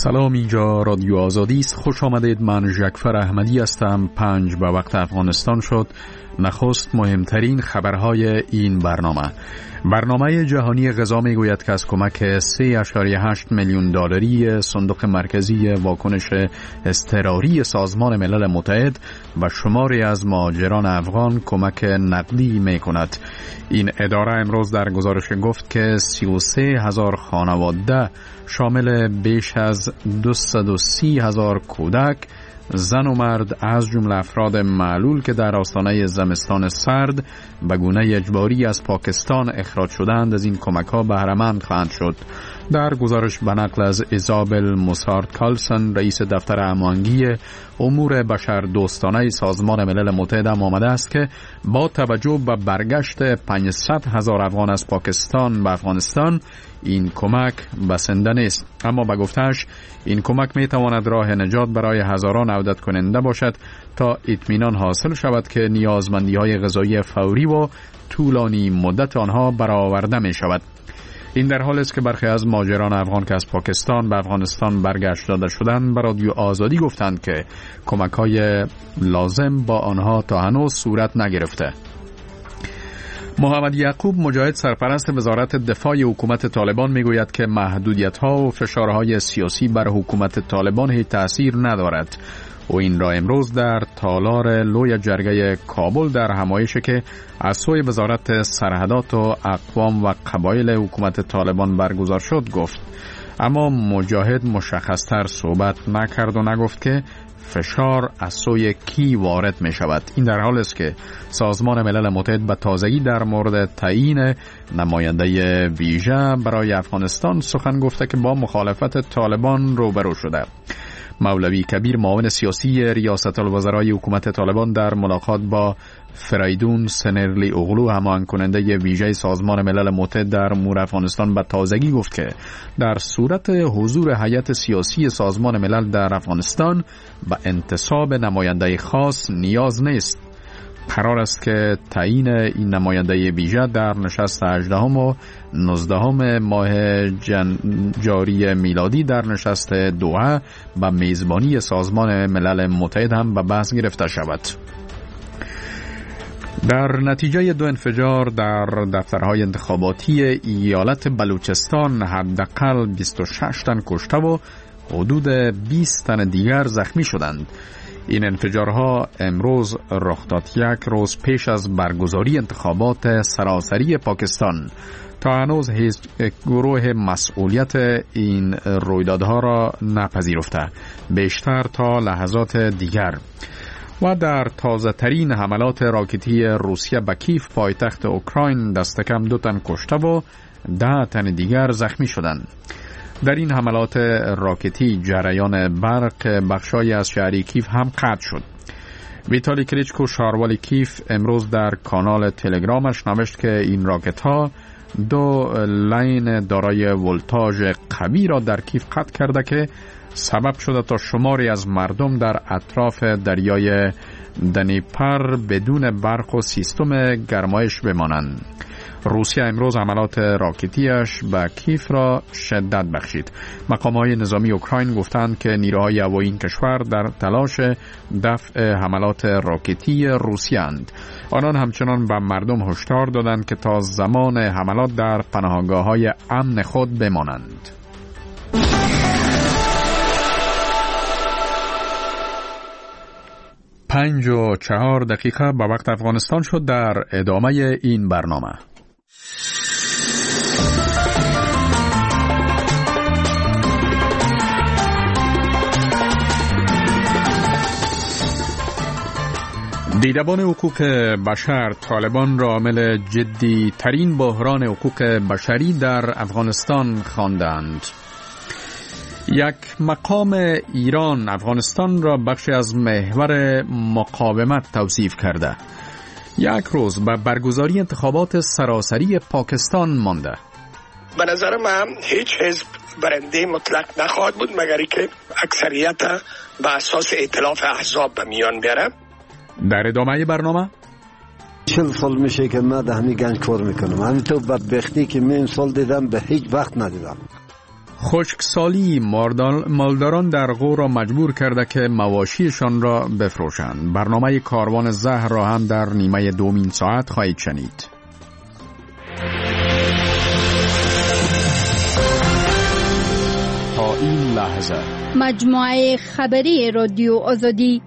سلام، اینجا رادیو آزادی است. خوش آمدید. من ژکفر احمدی هستم. 5 به وقت افغانستان شد. نخست مهمترین خبرهای این برنامه جهانی غذا میگوید که از کمک 3.8 میلیون دلاری صندوق مرکزی واکنش اضطراری سازمان ملل متحد و شماری از مهاجران افغان کمک نقدی می کند. این اداره امروز در گزارش گفت که 33,000 خانواده شامل بیش از 230,000 کودک، زن و مرد از جمله افراد معلول که در آستانه زمستان سرد به گونه اجباری از پاکستان اخراج شدند از این کمک‌ها بهره مند خواهند شد. در گزارش به نقل از ایزابل موسارد کارلسن، رئیس دفتر هماهنگی امور بشر دوستانه سازمان ملل متحد آمده است که با توجه به برگشت 500,000 افغان از پاکستان به افغانستان این کمک بسنده نیست، اما به گفته‌اش این کمک می تواند راه نجات برای هزاران عودت کننده باشد تا اطمینان حاصل شود که نیازمندی‌های غذایی فوری و طولانی مدت آنها برآورده می شود. این در حالی است که برخی از مهاجران افغان که از پاکستان به افغانستان برگشت داده شدند به رادیو آزادی گفتند که کمک‌های لازم با آنها تا هنوز صورت نگرفته. محمد یعقوب مجاهد، سرپرست وزارت دفاع حکومت طالبان، میگوید که محدودیت‌ها و فشارهای سیاسی بر حکومت طالبان هیچ تأثیر ندارد. و این را امروز در تالار لوی جرگه کابل در همایشی که از سوی وزارت سرحدات و اقوام و قبایل حکومت طالبان برگزار شد گفت. اما مجاهد مشخصتر صحبت نکرد و نگفت که فشار از سوی کی وارد می شود. این در حالی است که سازمان ملل متحد به تازگی در مورد تعیین نماینده ویژه برای افغانستان سخن گفته که با مخالفت طالبان روبرو شده. مولوی کبیر، معاون سیاسی ریاست الوزرای حکومت طالبان، در ملاقات با فریدون سنرلی اغلو، هماهنگ کننده ویژه سازمان ملل متحد در امور افغانستان، به تازگی گفت که در صورت حضور هیئت سیاسی سازمان ملل در افغانستان به انتصاب نماینده خاص نیاز نیست. قرار است که تعیین این نماینده ویژه در نشست 18 و 19 ماه جاری میلادی در نشست دوحه به میزبانی سازمان ملل متحد هم به بحث گرفته شود. در نتیجه 2 انفجار در دفترهای انتخاباتی ایالت بلوچستان حداقل 26 تن کشته و حدود 20 تن دیگر زخمی شدند. این انفجارها امروز رخ داد یک روز پیش از برگزاری انتخابات سراسری پاکستان. تا هنوز هیچ گروه مسئولیت این رویدادها را نپذیرفته، بیشتر تا لحظات دیگر. و در تازه ترین حملات راکتی روسیه به کیف، پایتخت اوکراین، دست کم 2 تن کشته و 10 تن دیگر زخمی شدند. در این حملات راکتی جریان برق بخشای از شهر کیف هم قطع شد. ویتالی کلیچکو، شاروال کیف، امروز در کانال تلگرامش نوشت که این راکت ها 2 لاین دارای ولتاژ قوی را در کیف قطع کرده که سبب شده تا شماری از مردم در اطراف دریای دنیپر بدون برق و سیستم گرمایش بمانند. روسیه امروز حملات راکتیش به کیف را شدت بخشید. مقام‌های نظامی اوکراین گفتند که نیروهای هوایی این کشور در تلاش دفع حملات راکتی روسیه اند. آنان همچنان به مردم هشدار دادند که تا زمان حملات در پناهگاه‌های امن خود بمانند. 5:04 به وقت افغانستان شد. در ادامه این برنامه دیدبان حقوق بشر طالبان را عامل جدی ترین بحران حقوق بشری در افغانستان خواندند. یک مقام ایران افغانستان را بخشی از محور مقاومت توصیف کرده. یک روز به برگزاری انتخابات سراسری پاکستان مانده. به نظر من هیچ حزب برنده مطلق نخواهد بود مگر که اکثریت به اساس ائتلاف احزاب به میان بیاره. در ادامه برنامه 40 سال میشه که من در همین گنج کار میکنم. همینطور بدبختی که من سال دیدم به هیچ وقت ندیدم. خشکسالی مالداران در غور را مجبور کرده که مواشیشان را بفروشند. برنامه کاروان زهر را هم در نیمه دومین ساعت خواهید شنید. تا این لحظه مجموعه خبری رادیو آزادی.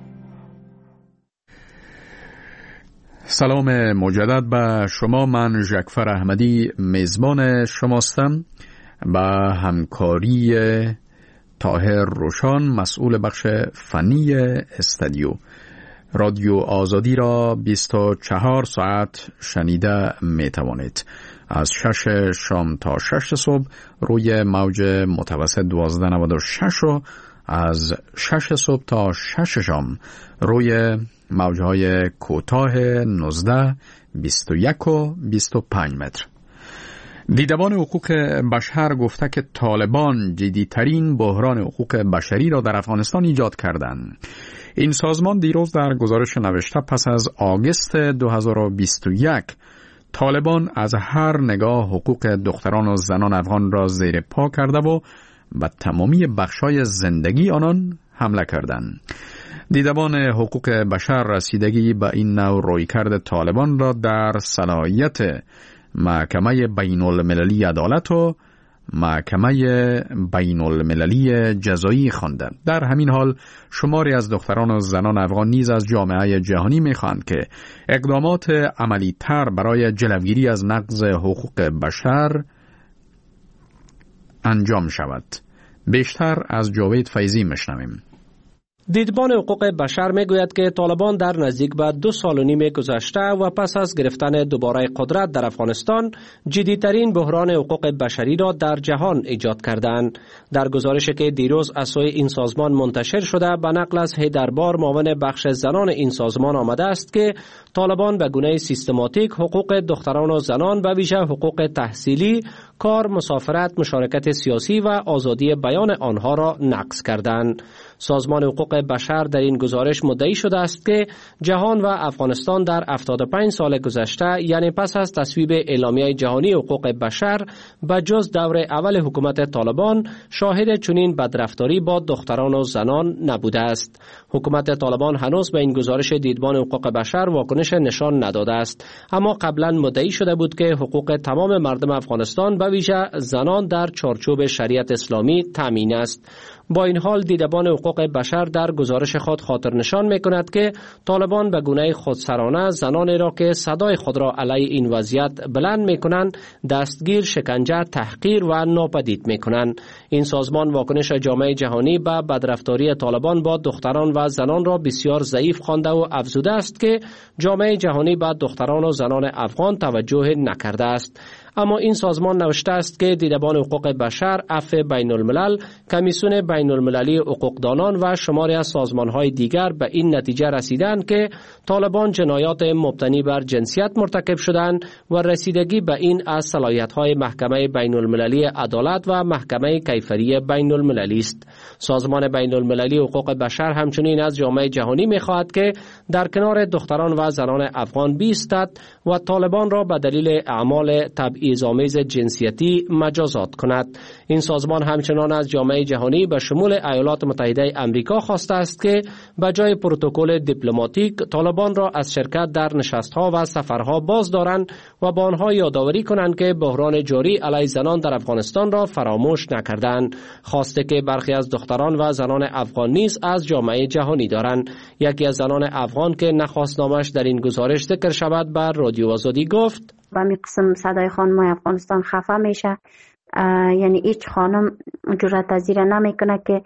سلام مجدد به شما. من جعفر احمدی میزبان شماستم. با همکاری طاهر روشان مسئول بخش فنی استودیو. رادیو آزادی را 24 ساعت شنیده می توانید. از 6 شام تا 6 صبح روی موج متوسط 1296 و از 6 صبح تا 6 شام روی موجهای کوتاه 19 21 و 25 متر. دیدبان حقوق بشر گفته که طالبان جدی‌ترین بحران حقوق بشری را در افغانستان ایجاد کردند. این سازمان دیروز در گزارش نوشته پس از آگوست 2021 طالبان از هر نگاه حقوق دختران و زنان افغان را زیر پا کرده و به تمامی بخش‌های زندگی آنان حمله کردند. دیدبان حقوق بشر رسیدگی به این نوع رویکرد طالبان را در صلاحیت محکمه بین المللی عدالت و محکمه بین المللی جزایی خواندند. در همین حال شماری از دختران و زنان افغان نیز از جامعه جهانی می‌خواهند که اقدامات عملی تر برای جلوگیری از نقض حقوق بشر انجام شود. بیشتر از جاوید فیضی میشنویم. دیدبان حقوق بشر میگوید که طالبان در نزدیک به 2 سال و نیم گذشته و پس از گرفتن دوباره قدرت در افغانستان جدی‌ترین بحران حقوق بشری را در جهان ایجاد کردند. در گزارشی که دیروز از سوی این سازمان منتشر شده به نقل از حیدربار معاون بخش زنان این سازمان آمده است که طالبان به گونه سیستماتیک حقوق دختران و زنان به ویژه حقوق تحصیلی، کار، مسافرت، مشارکت سیاسی و آزادی بیان آنها را نقض کردند. سازمان حقوق بشر در این گزارش مدعی شده است که جهان و افغانستان در 75 سال گذشته یعنی پس از تصویب اعلامیه جهانی حقوق بشر به جز دور اول حکومت طالبان شاهد چنین بدرفتاری با دختران و زنان نبوده است. حکومت طالبان هنوز به این گزارش دیدبان حقوق بشر واکنش نشان نداده است، اما قبلا مدعی شده بود که حقوق تمام مردم افغانستان به ویژه زنان در چارچوب شریعت اسلامی تامین است. با این حال دیدبان حقوق بشر در گزارش خود خاطر نشان می‌کند که طالبان به گونه خودسرانه زنانی را که صدای خود را علیه این وضعیت بلند می‌کنند دستگیر، شکنجه، تحقیر و ناپدید می‌کنند. این سازمان واکنش جامعه جهانی به بدرفتاری طالبان با دختران و زنان را بسیار ضعیف خوانده و افزوده است که جامعه جهانی به دختران و زنان افغان توجه نکرده است. اما این سازمان نوشته است که دیدبان حقوق بشر، عفو بین الملل، کمیسیون بین المللی حقوقدانان و شماری از سازمان‌های دیگر به این نتیجه رسیدند که طالبان جنایات مبتنی بر جنسیت مرتکب شدند و رسیدگی به این از صلاحیت‌های محکمه بین المللی عدالت و محکمه کیفری بین المللی است. سازمان بین المللی حقوق بشر همچنین از جامعه جهانی می‌خواهد که در کنار دختران و زنان افغان بایستد و طالبان را به دلیل اعمال تبعیض‌آمیز جنسیتی مجازات کند. این سازمان همچنان از جامعه جهانی به شمول ایالات متحده آمریکا خواسته است که به جای پروتکل دیپلماتیک طالبان را از شرکت در نشست‌ها و سفرها باز دارند و با آنها یادآوری کنند که بحران جاری علیه زنان در افغانستان را فراموش نکردند. خواسته که برخی از دختران و زنان افغان نیز از جامعه جهانی دارند. یکی از زنان افغان که نخواست نامش در این گزارش ذکر شود بر رادیو آزادی گفت: و می قسم صدای خانمای افغانستان خفه میشه، یعنی هیچ خانم جرأت پذیر نمیکنه که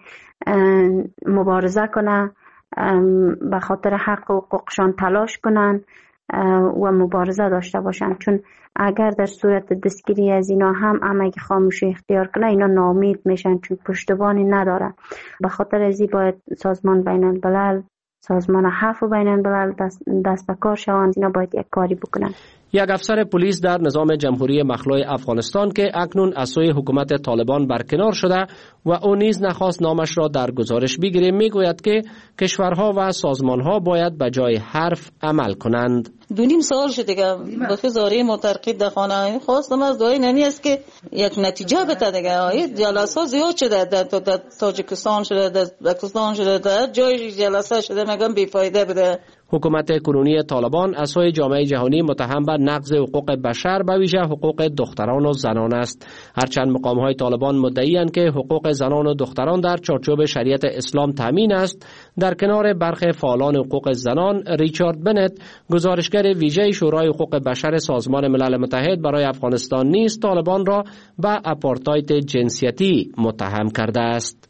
مبارزه کنه، به خاطر حق و حقوقشان تلاش کنن و مبارزه داشته باشن، چون اگر در صورت دستگیری از اینا هم اگه خاموشی اختیار کنه اینا ناامید میشن، چون پشتیبانی نداره. به خاطر ازی باید سازمان بین الملل، سازمان عفو بین الملل دست به کار شوند، اینا باید یک کاری بکنن. یک افسر پلیس در نظام جمهوری مخلوع افغانستان که اکنون از سوی حکومت طالبان برکنار شده و او نیز نخواست نامش را در گزارش بگیره میگوید که کشورها و سازمانها باید به جای حرف عمل کنند. 2.5 سال شده که بخی زاره مترقید در خانه خواستم از دعای نمی است که یک نتیجه بده دیگه. جلسه ها زیاد شده در تاجیکستان شده، در پاکستان شده، در جای جلسه شده، مگم بیفایده بده. حکومت کنونی طالبان از سوی جامعه جهانی متهم به نقض حقوق بشر به ویژه حقوق دختران و زنان است. هرچند مقام‌های طالبان مدعی‌اند که حقوق زنان و دختران در چارچوب شریعت اسلام تامین است، در کنار برخی فعالان حقوق زنان، ریچارد بنت، گزارشگر ویژه شورای حقوق بشر سازمان ملل متحد برای افغانستان نیز طالبان را به آپارتاید جنسیتی متهم کرده است.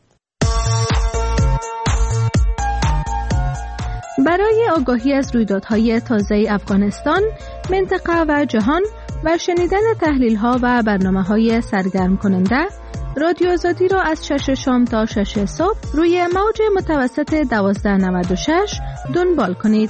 برای آگاهی از رویدادهای تازه افغانستان، منطقه و جهان و شنیدن تحلیل‌ها و برنامه‌های سرگرم کننده، رادیو آزادی را از 6 شام تا 6 صبح روی موج متوسط 1296 دنبال کنید.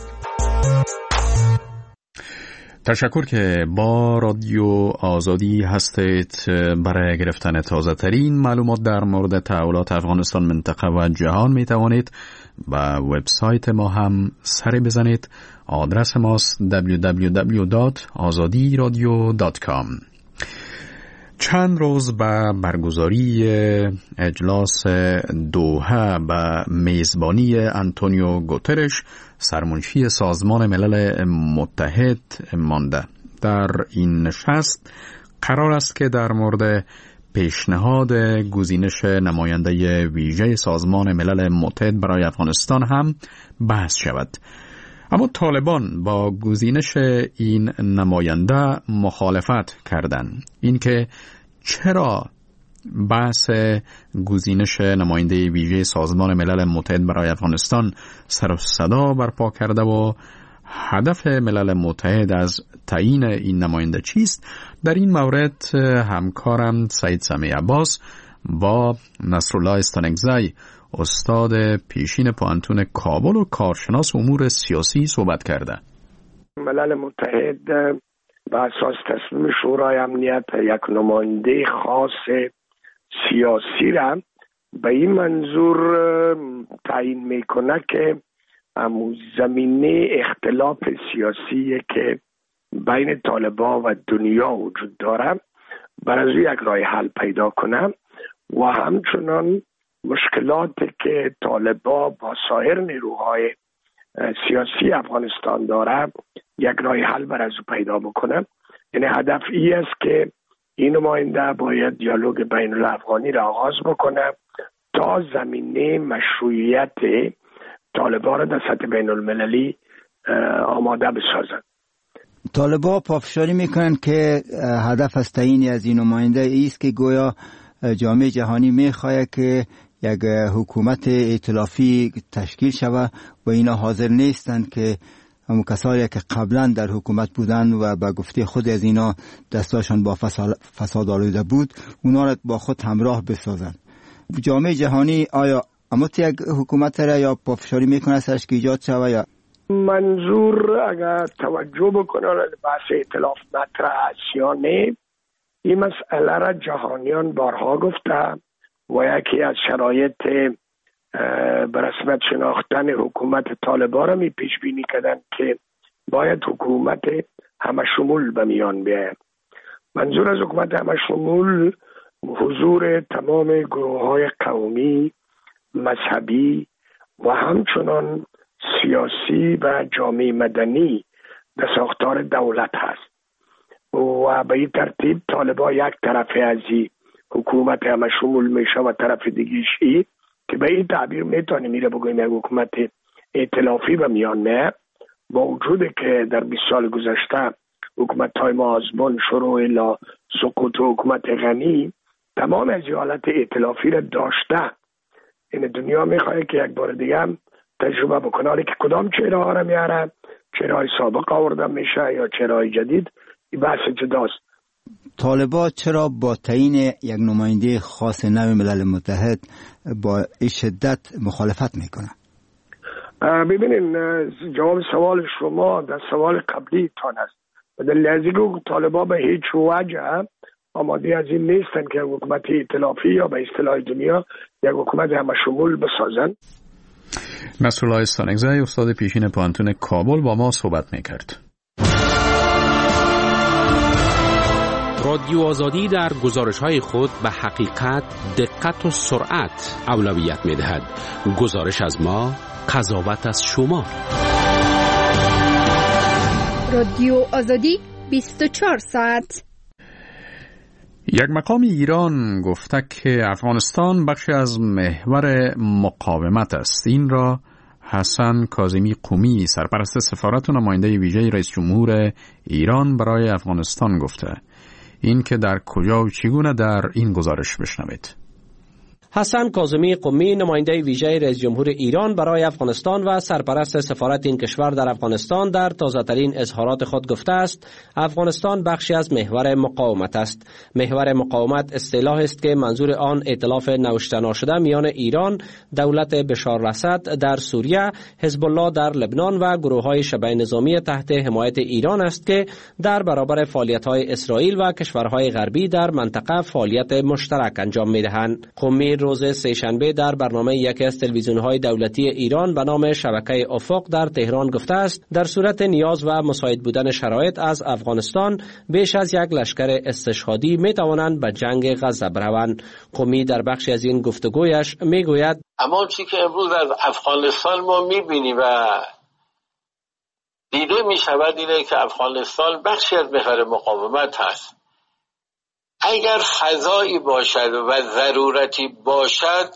تشکر که با رادیو آزادی هستید. برای گرفتن تازه ترین معلومات در مورد تحولات افغانستان، منطقه و جهان می توانید به وبسایت ما هم سر بزنید. آدرس ماست www.azadiradio.com. چند روز به برگزاری اجلاس دوحه به میزبانی آنتونیو گوترش، سرمنشی سازمان ملل متحد مانده. در این نشست قرار است که در مورد پیشنهاد گزینش نماینده ویژه سازمان ملل متحد برای افغانستان هم بحث شود. اما طالبان با گزینش این نماینده مخالفت کردند. اینکه چرا بحث گزینش نماینده ویژه سازمان ملل متحد برای افغانستان سر و صدا برپا کرده و هدف ملل متحد از تعیین این نماینده چیست؟ در این مورد همکارم سعید سمیع عباس با نصرالله استانکزی، استاد پیشین پوانتون کابل و کارشناس امور سیاسی صحبت کرده. ملل متحد به اساس تصمیم شورای امنیت یک نماینده خاص سیاسی را به این منظور تعیین میکنه که زمینه اختلاف سیاسی که بین طالبان و دنیا وجود داره بر از یک راه حل پیدا کنه و همچنان مشکلاتی که طالبان با سایر نیروهای سیاسی افغانستان داره یک راه حل بر از پیدا بکنه. یعنی هدف ای است که این نماینده باید دیالوگ بین الافغانی را آغاز بکنه تا زمینه مشروعیت طالبان را در سطح بین المللی آماده بسازند. طالبان پافشاری میکنن که هدف از تعیین از این نماینده ایست که گویا جامعه جهانی میخواد که یک حکومت ائتلافی تشکیل شود و اینا حاضر نیستند که همون کسایی که قبلا در حکومت بودن و به گفته خود از اینا دستاشان با فساد آلوده بود اونا را با خود همراه بسازن. جامعه جهانی آیا امت یک حکومت را یا پافشاری میکنه سرش که ایجاد شود یا منظور اگر توجه بکنه بحث ائتلاف مطرح است یا نه، این مسئله را جهانیان بارها گفته و یکی از شرایط به رسمیت شناختن حکومت طالبان را می پیش بینی کردن که باید حکومت همه شمول به میان بیاید. منظور از حکومت همه شمول حضور تمام گروه های قومی، مذهبی و همچنان سیاسی و جامعه مدنی در ساختار دولت هست و به این ترتیب طالبان یک طرف از حکومت همه شمول میشه و طرف دیگیش ای که به این تعبیر میتونه میره بگویم یک حکومت ائتلافی به میان میاد، با وجود که در 20 سال گذشته حکومت های معاذبان شروع الی سقوط حکومت غنی تمام از حالت ائتلافی را داشته. این دنیا میخواد که یک بار دیگه هم تجربه بکنه، حالی که کدام چهره ها را میاره، چهره های سابق آورده میشه یا چهره های جدید، این بحث جداست. طالبان چرا با تعیین یک نماینده خاص نو ملل متحد با شدت مخالفت میکنه؟ ببینین جواب سوال شما در سوال قبلی تان است. به دلیل از این طالبان به هیچ وجه آماده از این نیستن که حکومت ائتلافی یا به اصطلاح دنیا یک حکومت همه شمول بسازن. نصرالله استانکزی استاد پیشین پانتون کابل با ما صحبت میکرد. رادیو آزادی در گزارش‌های خود به حقیقت، دقت و سرعت اولویت می‌دهد. گزارش از ما، قضاوت از شما. رادیو آزادی 24 ساعت. یک مقام ایران گفته که افغانستان بخشی از محور مقاومت است. این را حسن کاظمی قمی سرپرست سفارت و نماینده ویژه رئیس جمهور ایران برای افغانستان گفته. این که در کجا و چگونه در این گزارش بشنوید. حسن کاظمی قمی نماینده ویژه رئیس جمهور ایران برای افغانستان و سرپرست سفارت این کشور در افغانستان در تازه‌ترین اظهارات خود گفته است افغانستان بخشی از محور مقاومت است. محور مقاومت اصطلاح است که منظور آن ائتلاف نوشته ناشده میان ایران، دولت بشار الاسد در سوریه، حزب الله در لبنان و گروه‌های شبه نظامی تحت حمایت ایران است که در برابر فعالیت‌های اسرائیل و کشورهای غربی در منطقه فعالیت مشترک انجام می‌دهند. قمی روز سه‌شنبه در برنامه یکی از تلویزیون‌های دولتی ایران به نام شبکه افق در تهران گفته است در صورت نیاز و مساعد بودن شرایط از افغانستان بیش از یک لشکر استشهادی می‌توانند به جنگ غزه بروند. قمی در بخشی از این گفتگویش می‌گوید اما چیزی که امروز از افغانستان ما می‌بینیم و دیده می‌شود اینه که افغانستان بخشی از محور مقاومت هست. اگر فضایی باشد و ضرورتی باشد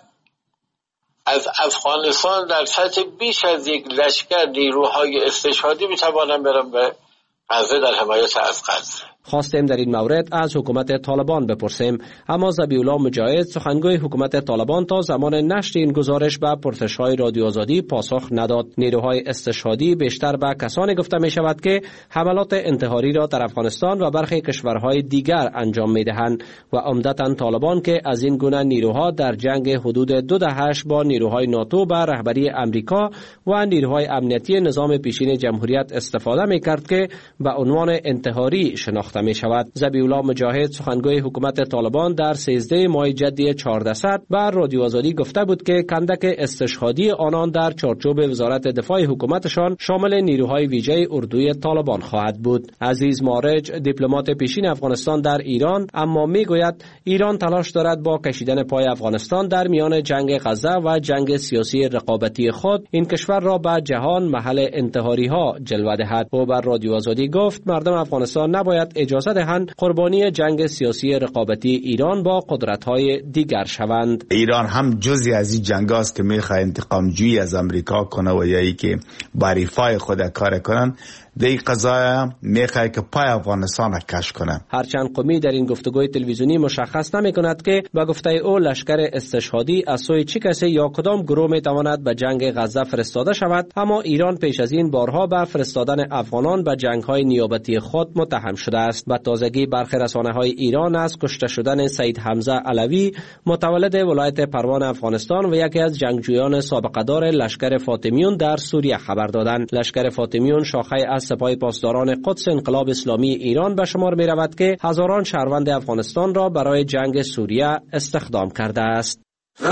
از افغانستان در سطح بیش از یک لشکر نیروهای استشهادی میتوانند برن به غزه در حمایت از غزه. خواستیم در این مورد از حکومت طالبان بپرسیم، اما ذبیح الله مجاهد سخنگوی حکومت طالبان تا زمان نشر این گزارش به پرسش‌های رادیو آزادی پاسخ نداد. نیروهای استشهادی بیشتر به کسانی گفته می شود که حملات انتحاری را در افغانستان و برخی کشورهای دیگر انجام می دهند و عمدتاً طالبان که از این گونه نیروها در جنگ حدود 2 دهه با نیروهای ناتو به رهبری امریکا و نیروهای امنیتی نظام پیشین جمهوریت استفاده می کرد که به عنوان انتحاری شناخته می شود. ذبیح الله مجاهد سخنگوی حکومت طالبان در 13 ماه جدی 1400 بر رادیو آزادی گفته بود که کندک استشهادی آنان در چارچوب وزارت دفاع حکومتشان شامل نیروهای ویژه اردوی طالبان خواهد بود. عزیز مارج دیپلمات پیشین افغانستان در ایران اما می گوید ایران تلاش دارد با کشیدن پای افغانستان در میان جنگ غزه و جنگ سیاسی رقابتی خود این کشور را به جهان محل انتحاری ها جلوه دهد. او بر رادیو آزادی گفت مردم افغانستان نباید اجازه دهند قربانی جنگ سیاسی رقابتی ایران با قدرت‌های دیگر شوند. ایران هم جزئی از این جنگ است که می‌خواد انتقام جویی از امریکا کنه و یا ای که برای رفاه خود کار کنن. دی قضایه میخواد که پای افغانستان را کش کنه. هرچند قمی در این گفتگوی تلویزیونی مشخص نمی‌کند که با گفته او لشکر استشهادی از سوی چه کسی یا کدام گروه میتواند به جنگ غزه فرستاده شود، اما ایران پیش از این بارها به فرستادن افغانان به جنگ‌های نیابتی خود متهم شده است. به تازگی برخی رسانه‌های ایران از کشته شدن سید حمزه علوی متولد ولایت پروان افغانستان و یکی از جنگجویان سابقه‌دار لشکر فاطمیون در سوریه خبر دادند. لشکر فاطمیون شاخه از سپاه پاسداران قدس انقلاب اسلامی ایران به شمار می رود که هزاران شهروند افغانستان را برای جنگ سوریه استخدام کرده است.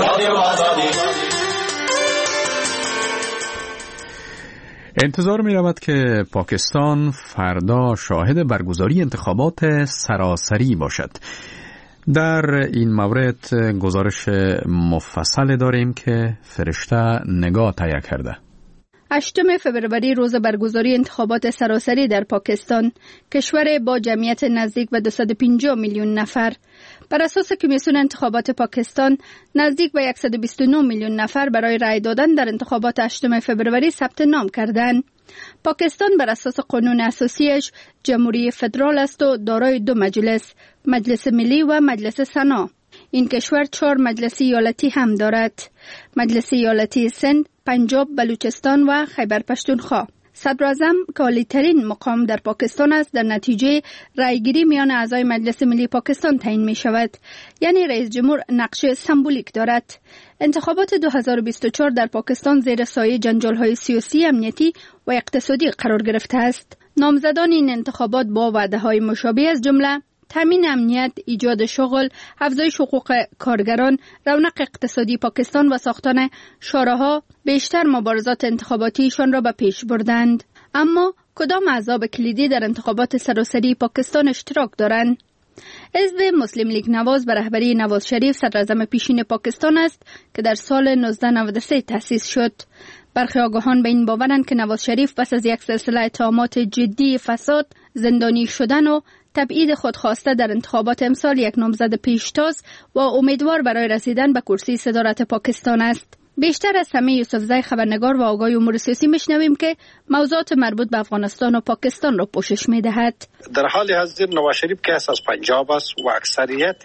انتظار می رود که پاکستان فردا شاهد برگزاری انتخابات سراسری باشد. در این مورد گزارش مفصل داریم که فرشته نگاه تهیه کرده. 8 فوریه روز برگزاری انتخابات سراسری در پاکستان، کشور با جمعیت نزدیک به 250 میلیون نفر، بر اساس کمیسیون انتخابات پاکستان نزدیک به 129 میلیون نفر برای رای دادن در انتخابات 8 فوریه ثبت نام کردند. پاکستان بر اساس قانون اساسیش جمهوری فدرال است و دارای 2 مجلس، مجلس ملی و مجلس سنا. این کشور 4 مجلس ایالتی هم دارد: مجلس ایالتی سند، پنجاب، بلوچستان و خیبر پشتونخوا. صدر اعظم که عالی‌ترین مقام در پاکستان است در نتیجه رایگیری میان اعضای مجلس ملی پاکستان تعیین می شود، یعنی رئیس جمهور نقش سمبولیک دارد. انتخابات 2024 در پاکستان زیر سایه جنجال‌های سیاسی، امنیتی و اقتصادی قرار گرفته است. نامزدان این انتخابات با وعده‌های مشابه از جمله تامین امنیت، ایجاد شغل، افزایش حقوق کارگران، رونق اقتصادی پاکستان و ساختن شوراها بیشتر مبارزات انتخاباتیشان را به پیش بردند. اما کدام احزاب کلیدی در انتخابات سراسری پاکستان اشتراک دارند؟ حزب مسلم لیگ نواز به رهبری نواز شریف صدراعظم پیشین پاکستان است که در سال 1993 تأسیس شد. برخی آگاهان به این باورند که نواز شریف پس از یک سلسله اتهامات جدی فساد، زندانی شدن و تبعید خودخواسته در انتخابات امسال یک نامزد پیشتاز و امیدوار برای رسیدن به کرسی صدارت پاکستان است. بیشتر از سمیع یوسفزی خبرنگار و آگاه امور سیاسی میشنویم که موضوعات مربوط به افغانستان و پاکستان را پوشش میدهد. در حال حاضر نواز شریف که از پنجاب است و اکثریت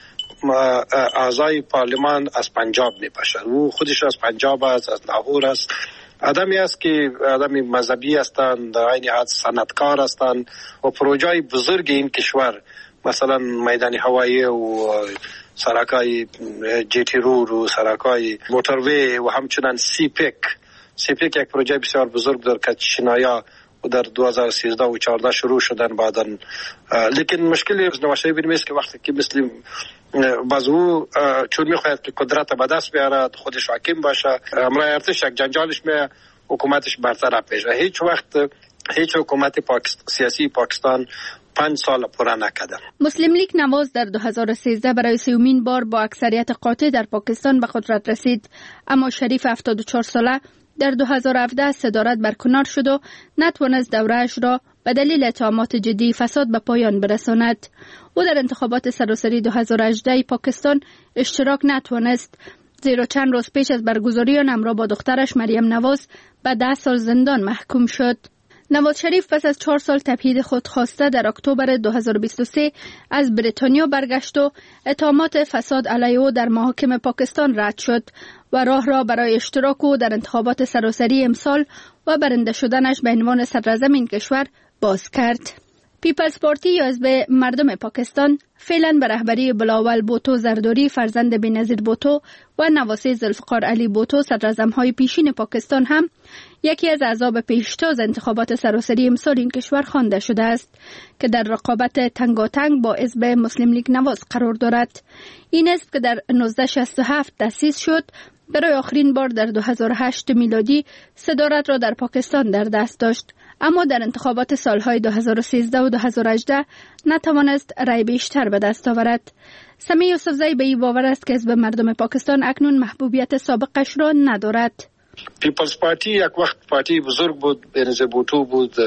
اعضای پارلمان از پنجاب میباشند. او خودش از پنجاب است، از لاهور است. آدمی است که آدمی مذهبی هستند، در عین حد صنعتکار هستند و پروژه‌های بزرگ این کشور، مثلا میدان هوایی و سرکای جیتی رود و سرکای موتروی و همچنان سی پیک یک پروژه بسیار بزرگ در کچنایا و در 2013 و 14 شروع شدن بعداً. لیکن مشکلی نواز شریف این است که وقتی که مثل بازو چون میخواهد که قدرت به دست بیاره، خودش حاکم باشه، امرای ارتش یک جنجالش می حکومتش برطرف بشه. هیچ وقت هیچ حکومت سیاسی پاکستان 5 سال پورا نکرده. مسلم لیگ نواز در 2013 برای سومین بار با اکثریت قاطع در پاکستان به قدرت رسید، اما شریف 74 ساله در 2017 صدارت برکنار شد و نتوانست دوره‌اش را به دلیل اتهامات جدی فساد به پایان برساند. او در انتخابات سراسری 2018 پاکستان اشتراک نتوانست، زیرا چند روز پیش از برگزاری آن همراه با دخترش مریم نواز به 10 سال زندان محکوم شد. نواز شریف پس از 4 سال تبعید خودخواسته در اکتبر 2023 از بریتانیا برگشت و اتهامات فساد علیه او در محاکم پاکستان رد شد و راه را برای اشتراک او در انتخابات سراسری امسال و برنده شدنش به عنوان صدراعظم این کشور باز کرد. پیپلز پارتی یا حزب مردم پاکستان فعلا به رهبری بلاول بوتو زرداری فرزند بینظیر بوتو و نواسه ذوالفقار علی بوتو صدراعظم‌های پیشین پاکستان هم یکی از احزاب پیشتاز انتخابات سراسری امسال این کشور خوانده شده است که در رقابت تنگاتنگ با حزب مسلم لیگ نواز قرار دارد. این حزب که در 1967 تأسیس شد برای آخرین بار در 2008 میلادی صدارت را در پاکستان در دست داشت، اما در انتخابات سالهای 2013 و 2018 نتوانست رای بیشتر به دست آورد. سمیع یوسفزی به این باور است که حزب مردم پاکستان اکنون محبوبیت سابقش را ندارد. پیپلز پارتی یک وقت پارتی بزرگ بود، بینظیر بوتو بود،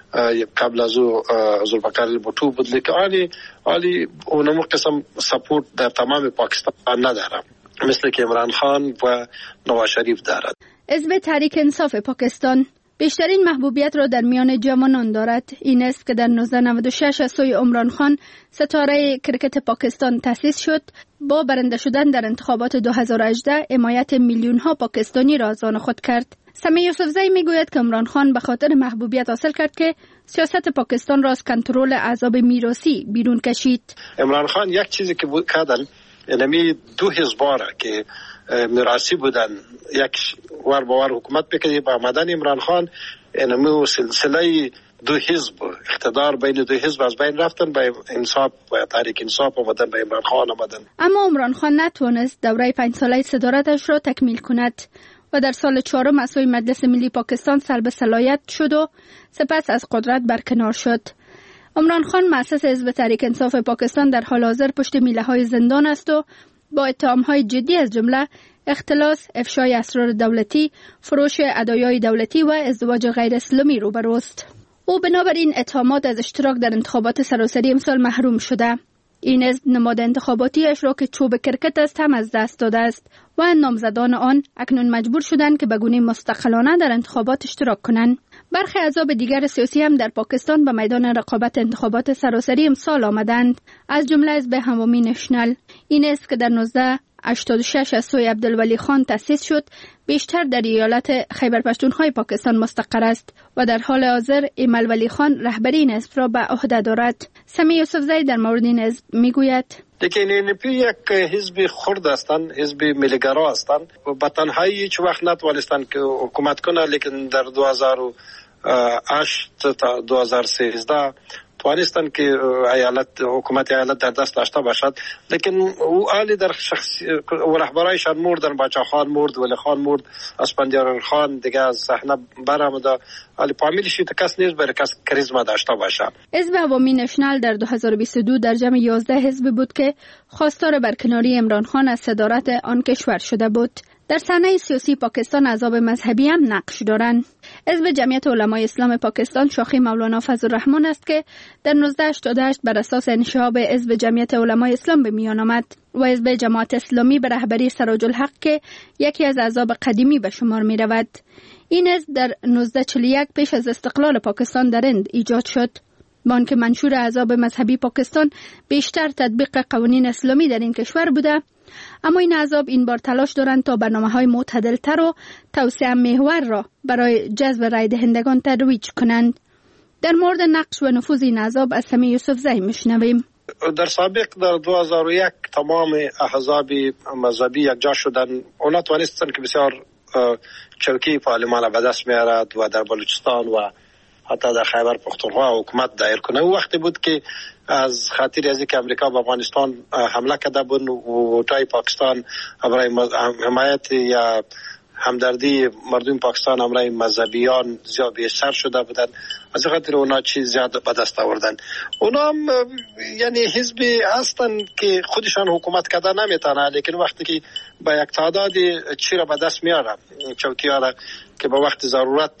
قبل از او ذوالفقار علی بوتو بود، لیکن عالی اونمو قسم سپورت در تمام پاکستان نداره مثل که عمران خان و نواز شریف دارد. حزب تحریک انصاف پاکستان بیشترین محبوبیت را در میان جوانان دارد. این است که در 1996 از سوی عمران خان ستاره کرکت پاکستان تأسیس شد. با برنده شدن در انتخابات 2018 حمایت میلیون ها پاکستانی را از آن خود کرد. سمیع یوسفزی میگوید که عمران خان به خاطر محبوبیت حاصل کرد که سیاست پاکستان را از کنترل احزاب میراثی بیرون کشید. عمران خان یک چیزی که بود کردن، یعنی 2 حزب‌ها که میراثی بودن یک ور باور حکومت بکنه با آمدن عمران خان، یعنی سلسله 2 حزب اقتدار بین 2 حزب از بین رفتن، به انصاف و تحریک انصاف آمدن، به عمران خان آمدن. اما عمران خان نتوانست دوره 5 ساله صدارتش را تکمیل کند و در سال 4 از سوی مجلس ملی پاکستان سلب صلاحیت شد و سپس از قدرت برکنار شد. عمران خان مؤسس حزب تحریک انصاف پاکستان در حال حاضر پشت میله‌های زندان است و با اتهام‌های جدی از جمله اختلاس، افشای اسرار دولتی، فروش هدایای دولتی و ازدواج غیر اسلامی روبروست. او بنابراین اتهامات از اشتراک در انتخابات سراسری امسال محروم شده. این از نماد انتخاباتیش را که چوب کرکت است هم از دست داده است و نامزدان آن اکنون مجبور شدند که به گونه مستقلانه در انتخابات اشتراک کنند. برخی احزاب دیگر سیاسی هم در پاکستان به میدان رقابت انتخابات سراسری امسال آمدند، از جمله حزب عوامی نشنل. این است که در 1986 از سوی عبدالولی خان تأسیس شد، بیشتر در ایالت خیبر پختونخوا پاکستان مستقر است و در حال حاضر ایمل ولی خان رهبری این حزب را به عهده دارد. سمیع یوسفزی در مورد این حزب میگوید: لیکن این یک حزب خرد هستند، حزب ملیگرا هستند و به تنهایی هیچ وقت نتوانستند که حکومت کنند، لیکن در 2000 2008 تا 2013 توانستن که حکومت ایالت در دست داشته باشد، لیکن او آلی در شخصی و رهبرایشان مردن، باچا خان مرد، ولی خان مرد، اسفندیار خان دیگه از صحنه برآمد. آلی فامیلش کس نیست برای کس کاریزما داشته باشه. حزب عوامی نشنال در 2022 در جمع 11 حزب بود که خواستار برکناری عمران خان از صدارت آن کشور شده بود. در صحنه سیاسی پاکستان احزاب مذهبی هم نقش دارند. حزب جمعیت علمای اسلام پاکستان شاخه مولانا فضل الرحمن است که در 1988 بر اساس انشعاب حزب جمعیت علمای اسلام به میان آمد و حزب جماعت اسلامی به رهبری سراج الحق که یکی از احزاب قدیمی به شمار می رود. این حزب در 1941 پیش از استقلال پاکستان در هند ایجاد شد. با آنکه منشور احزاب مذهبی پاکستان بیشتر تطبیق قوانین اسلامی در این کشور بوده، اما این احزاب این بار تلاش دارند تا برنامه‌های معتدل‌تر و توسعه محور را برای جذب رای دهندگان ترویج کنند. در مورد نقش و نفوذ این احزاب از سمیع یوسفزئی میشنویم. در سابق در 2001 تمام احزاب مذهبی یکجا شدن. اونا توانستن که بسیار چوکی پارلمان به دست میارد و در بلوچستان و حتی در خیبر پختونخوا حکومت دایر کنه. او وقتی بود که از خاطر از اینکه امریکا به افغانستان حمله کرده بود و تای پاکستان برای حمایت یا همدردی مردم پاکستان امرای مذهبیان زیاد بیشتر شده بودند. از خاطر اونا چیز زیاد به دست آوردن. اونا هم یعنی حزبی هستن که خودشان حکومت کرده نمیتونه، لیکن وقتی که با یک تعداد چی را به دست میاره، چوکی‌ها را که با وقت ضرورت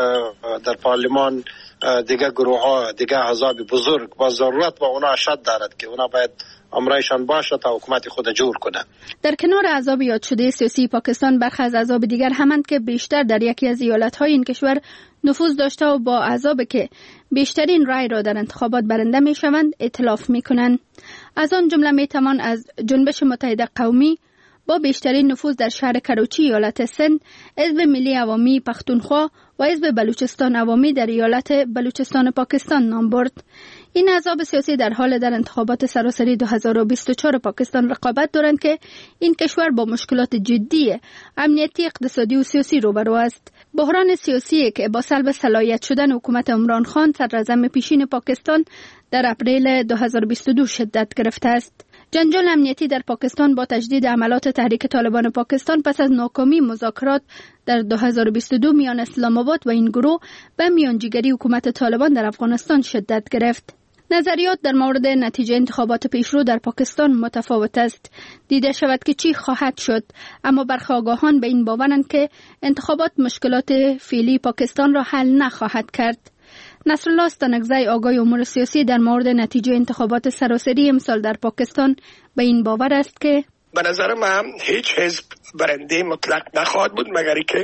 در پارلمان دیگه گروه ها دیگه احزاب بزرگ با ضرورت با اونا شد دارد که اونا باید امرایشان باشه تا حکومت خود جور کنه. در کنار احزاب یاد شده سیاسی پاکستان برخی از احزاب دیگر همند که بیشتر در یکی از ایالت‌های این کشور نفوذ داشته و با احزاب که بیشترین رای را در انتخابات برنده میشوند ائتلاف میکنند. از آن جمله میتوان از جنبش متحد قومی با بیشترین نفوذ در شهر کراچی ایالت سند، حزب ملی عوامی پختونخوا و حزب بلوچستان عوامی در ایالت بلوچستان پاکستان نام برد. این احزاب سیاسی در حال در انتخابات سراسری 2024 پاکستان رقابت دارند که این کشور با مشکلات جدی امنیتی، اقتصادی و سیاسی روبرو است. بحران سیاسی که با سلب صلاحیت شدن حکومت عمران خان صدراعظم پیشین پاکستان در اپریل 2022 شدت گرفته است. جنجال امنیتی در پاکستان با تجدید عملات تحریک طالبان پاکستان پس از ناکامی مذاکرات در 2022 میان اسلام آباد و این گروه به میانجیگری حکومت طالبان در افغانستان شدت گرفت. نظریات در مورد نتیجه انتخابات پیشرو در پاکستان متفاوت است. دیده شود که چی خواهد شد، اما برخی آگاهان به این باورند که انتخابات مشکلات فعلی پاکستان را حل نخواهد کرد. نصرالله استانکزی آگاه امور سیاسی در مورد نتیجه انتخابات سراسری امسال در پاکستان به این باور است که به نظر من هیچ حزب برنده مطلق نخواهد بود مگر که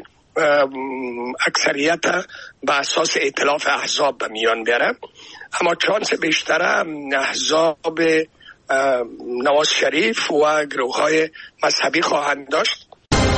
اکثریت به اساس ائتلاف احزاب به میان بیاره، اما چانس بیشتر احزاب نواز شریف و گروه‌های مذهبی خواهند داشت.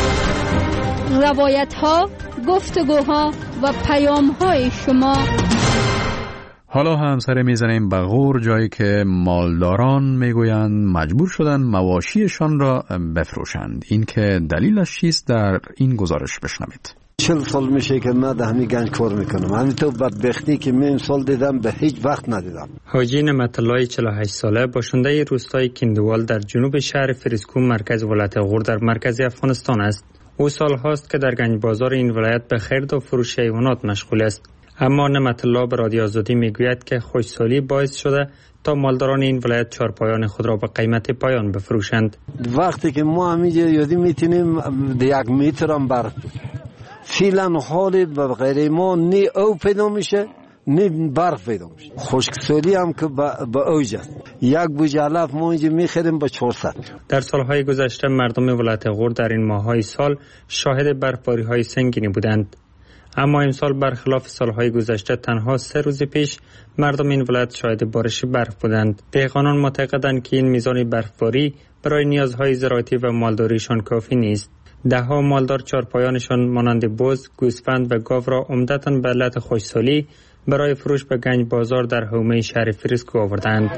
روایت‌ها، گفتگوها و پیام‌های شما. حالا هم سر میزنیم به غور، جایی که مالداران میگویند مجبور شدن مواشیشان را بفروشند. این که دلیلش چیست در این گزارش بشنوید. 40 سال میشه که من همین گنج کار میکنم. همینطور بدبختی که من امسال دیدم به هیچ وقت ندیدم. حاجی نعمت الله 48 ساله باشنده روستای کندوال در جنوب شهر فریسکو مرکز ولایت غور در مرکز افغانستان است. او سال هاست که در گنج بازار این ولایت به خرید و فروش حیوانات مشغول است. اما نعمت الله به رادیو آزادی میگوید که خوشسالی باعث شده تا مالداران این ولایت چهارپایان خود را به قیمت پایان بفروشند. وقتی که ما همینجا یادی میتونیم 1 متر هم برف، فعلا حال به غیر ما نی او پیدا میشه نی برف پیدا میشه. خشکسالی هم که به اوج است. 1 بوجه علف ما اینجا میخریم به 400. در سالهای گذشته مردم ولایت غور در این ماههای سال شاهد برفباری‌های سنگینی بودند. اما امسال برخلاف سالهای گذشته تنها 3 روز پیش مردم این ولایت شاهد بارش برف بودند. دهقانان معتقدند که این میزان برفباری برای نیازهای زراعتی و مالداریشان کافی نیست. دهها مالدار چهارپایانشان مانند بز، گوسفند و گاو را عمدتاً به علت خوشسالی برای فروش به گنج بازار در حومه شهر فریسکو آوردند.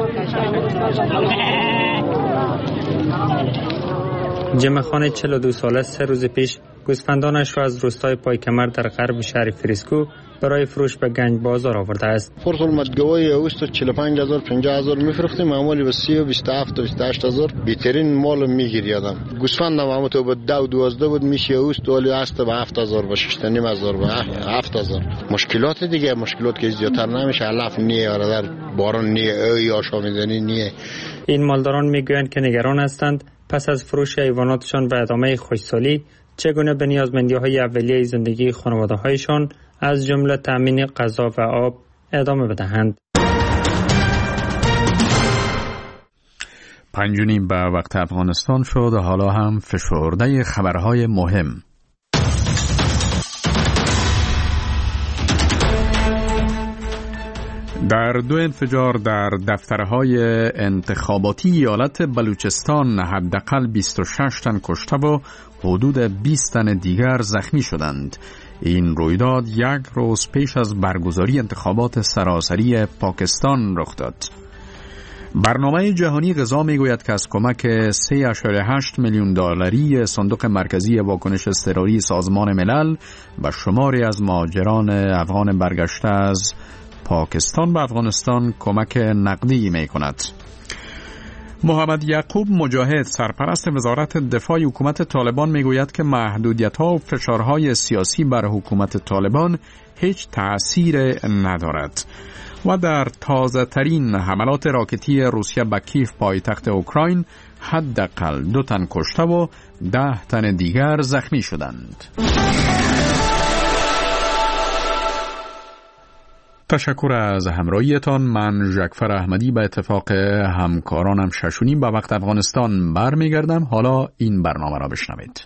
جمع خان 42 ساله 3 روز پیش گوسفندانش را از روستای پایکمر در غرب شهر فریسکو برای فروش به گنج بازار آورده است. فرض المدگوی اوست 45000 50000 میفروختیم، معمولی به 30 و 27 و 28000 بهترین مال میگیری آدم. گوسفند هم تو به 10 و 12 بود میشه اوست، ولی است به 7000 و 6500 به 7000. مشکلات دیگه، مشکلات که زیادتر نمیشه، علف نیه در باران نیه یا شامیدنی نیه. این مالداران میگویند که نگران هستند پس از فروش حیواناتشان به ادامه خشکسالی چگونه به نیازمندی‌های اولیه زندگی خانواده‌هایشان از جمله تامین غذا و آب ادامه بدهند. 5:30 به وقت افغانستان شد. حالا هم فشرده خبرهای مهم. در 2 انفجار در دفترهای انتخاباتی ایالت بلوچستان حداقل 26 تن کشته و حدود 20 تن دیگر زخمی شدند. این رویداد 1 روز پیش از برگزاری انتخابات سراسری پاکستان رخ داد. برنامه جهانی غذا میگوید که از کمک 3.8 میلیون دلاری صندوق مرکزی واکنش اضطراری سازمان ملل به شماری از مهاجران افغان برگشته از پاکستان به افغانستان کمک نقدی می کند. محمد یعقوب مجاهد سرپرست وزارت دفاع حکومت طالبان می گوید که محدودیت‌ها و فشارهای سیاسی بر حکومت طالبان هیچ تأثیر ندارد و در تازه ترین حملات راکتی روسیه به کیف پایتخت اوکراین حداقل 2 تن کشته و 10 تن دیگر زخمی شدند. تشکر از همراهیتان. من ژکفر احمدی به اتفاق همکارانم 6:30 به وقت افغانستان برمیگردم. حالا این برنامه را بشنوید.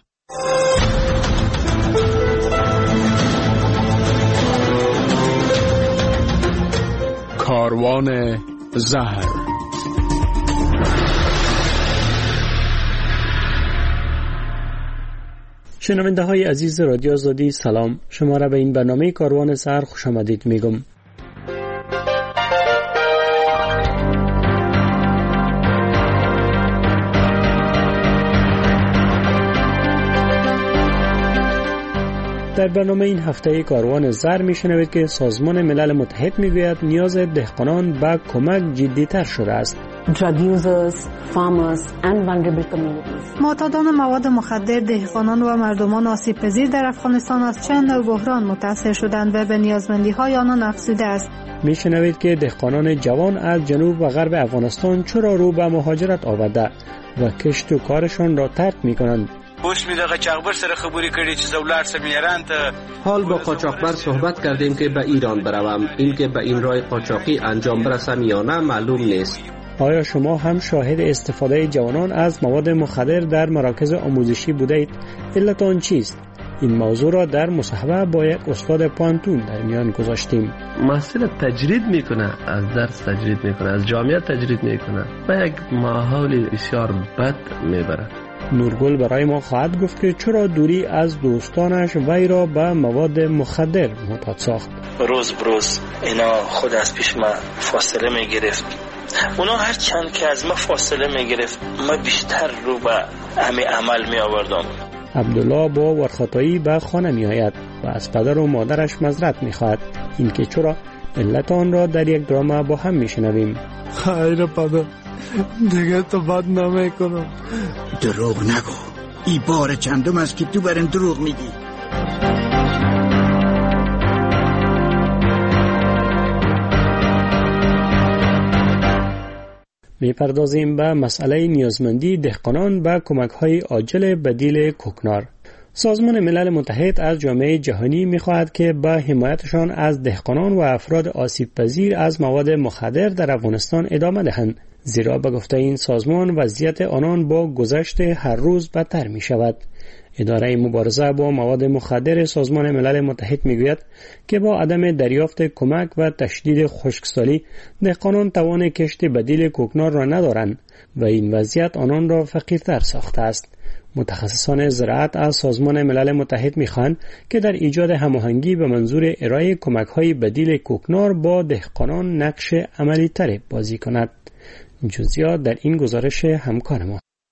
کاروان زهر. شنونده های عزیز رادیو آزادی سلام، شما را به این برنامه کاروان زهر خوش آمدید میگم. در برنامه این هفته کاروان زر میشنوید که سازمان ملل متحد میگوید نیاز دهقانان به کمک جدی‌تر شده است. معتادان مواد مخدر، دهقانان و مردمان آسیب پذیر در افغانستان از چند نوع بحران متاثر شدند و به نیازمندی‌های آنان افزوده است. میشنوید که دهقانان جوان از جنوب و غرب افغانستان چرا رو به مهاجرت آورده و کشت و کارشان را ترک میکنند. اوس می دغه چاغبر سره خبرې کړې چې زولار سمیران ته. حال با قاچاقبر صحبت کردیم که به ایران بروم، این که به این راه قاچاقی انجام برسم یا نه معلوم نیست. آیا شما هم شاهد استفاده جوانان از مواد مخدر در مراکز آموزشی بودید؟ علت آن چیست؟ این موضوع را در مصاحبه با یک استاد پانتون در میان گذاشتیم. محصل تجرید میکنه، از درس تجرید میکنه، از جامعه تجرید میکنه و یک ماحول بسیار بد میبره. نورگل برای ما خواهد گفت که چرا دوری از دوستانش وی را به مواد مخدر معتاد ساخت. روز بروز اینا خود از پیش ما فاصله میگرفت. اونا هر چند که از ما فاصله میگرفت ما بیشتر رو به همه عمل می آوردم. عبدالله با ورخطایی به خانه می آید و از پدر و مادرش معذرت می خواهد. این که چرا علت آن را در یک درام با هم می شنویم. خیر پدر، دیگه تو بد نمی کنم. دروغ نگو، ای بار چندم است که تو برم دروغ میگی. میپردازیم به مسئله نیازمندی دهقانان به کمک‌های عاجل بدیل کوکنار. سازمان ملل متحد از جامعه جهانی می‌خواهد که به حمایتشان از دهقانان و افراد آسیب پذیر از مواد مخدر در افغانستان ادامه دهند، زیرا به گفته این سازمان وضعیت آنان با گذشت هر روز بدتر می‌شود. اداره مبارزه با مواد مخدر سازمان ملل متحد میگوید که با عدم دریافت کمک و تشدید خشکسالی دهقانان توان کشت بدیل کوکنار را ندارند و این وضعیت آنان را فقیرتر ساخته است. متخصصان زراعت از سازمان ملل متحد میخواهند که در ایجاد هماهنگی به منظور ارائه کمک‌های بدیل کوکنار با دهقانان نقش عملی‌تر بازی کند. جزئیات در این گزارش همکار ما.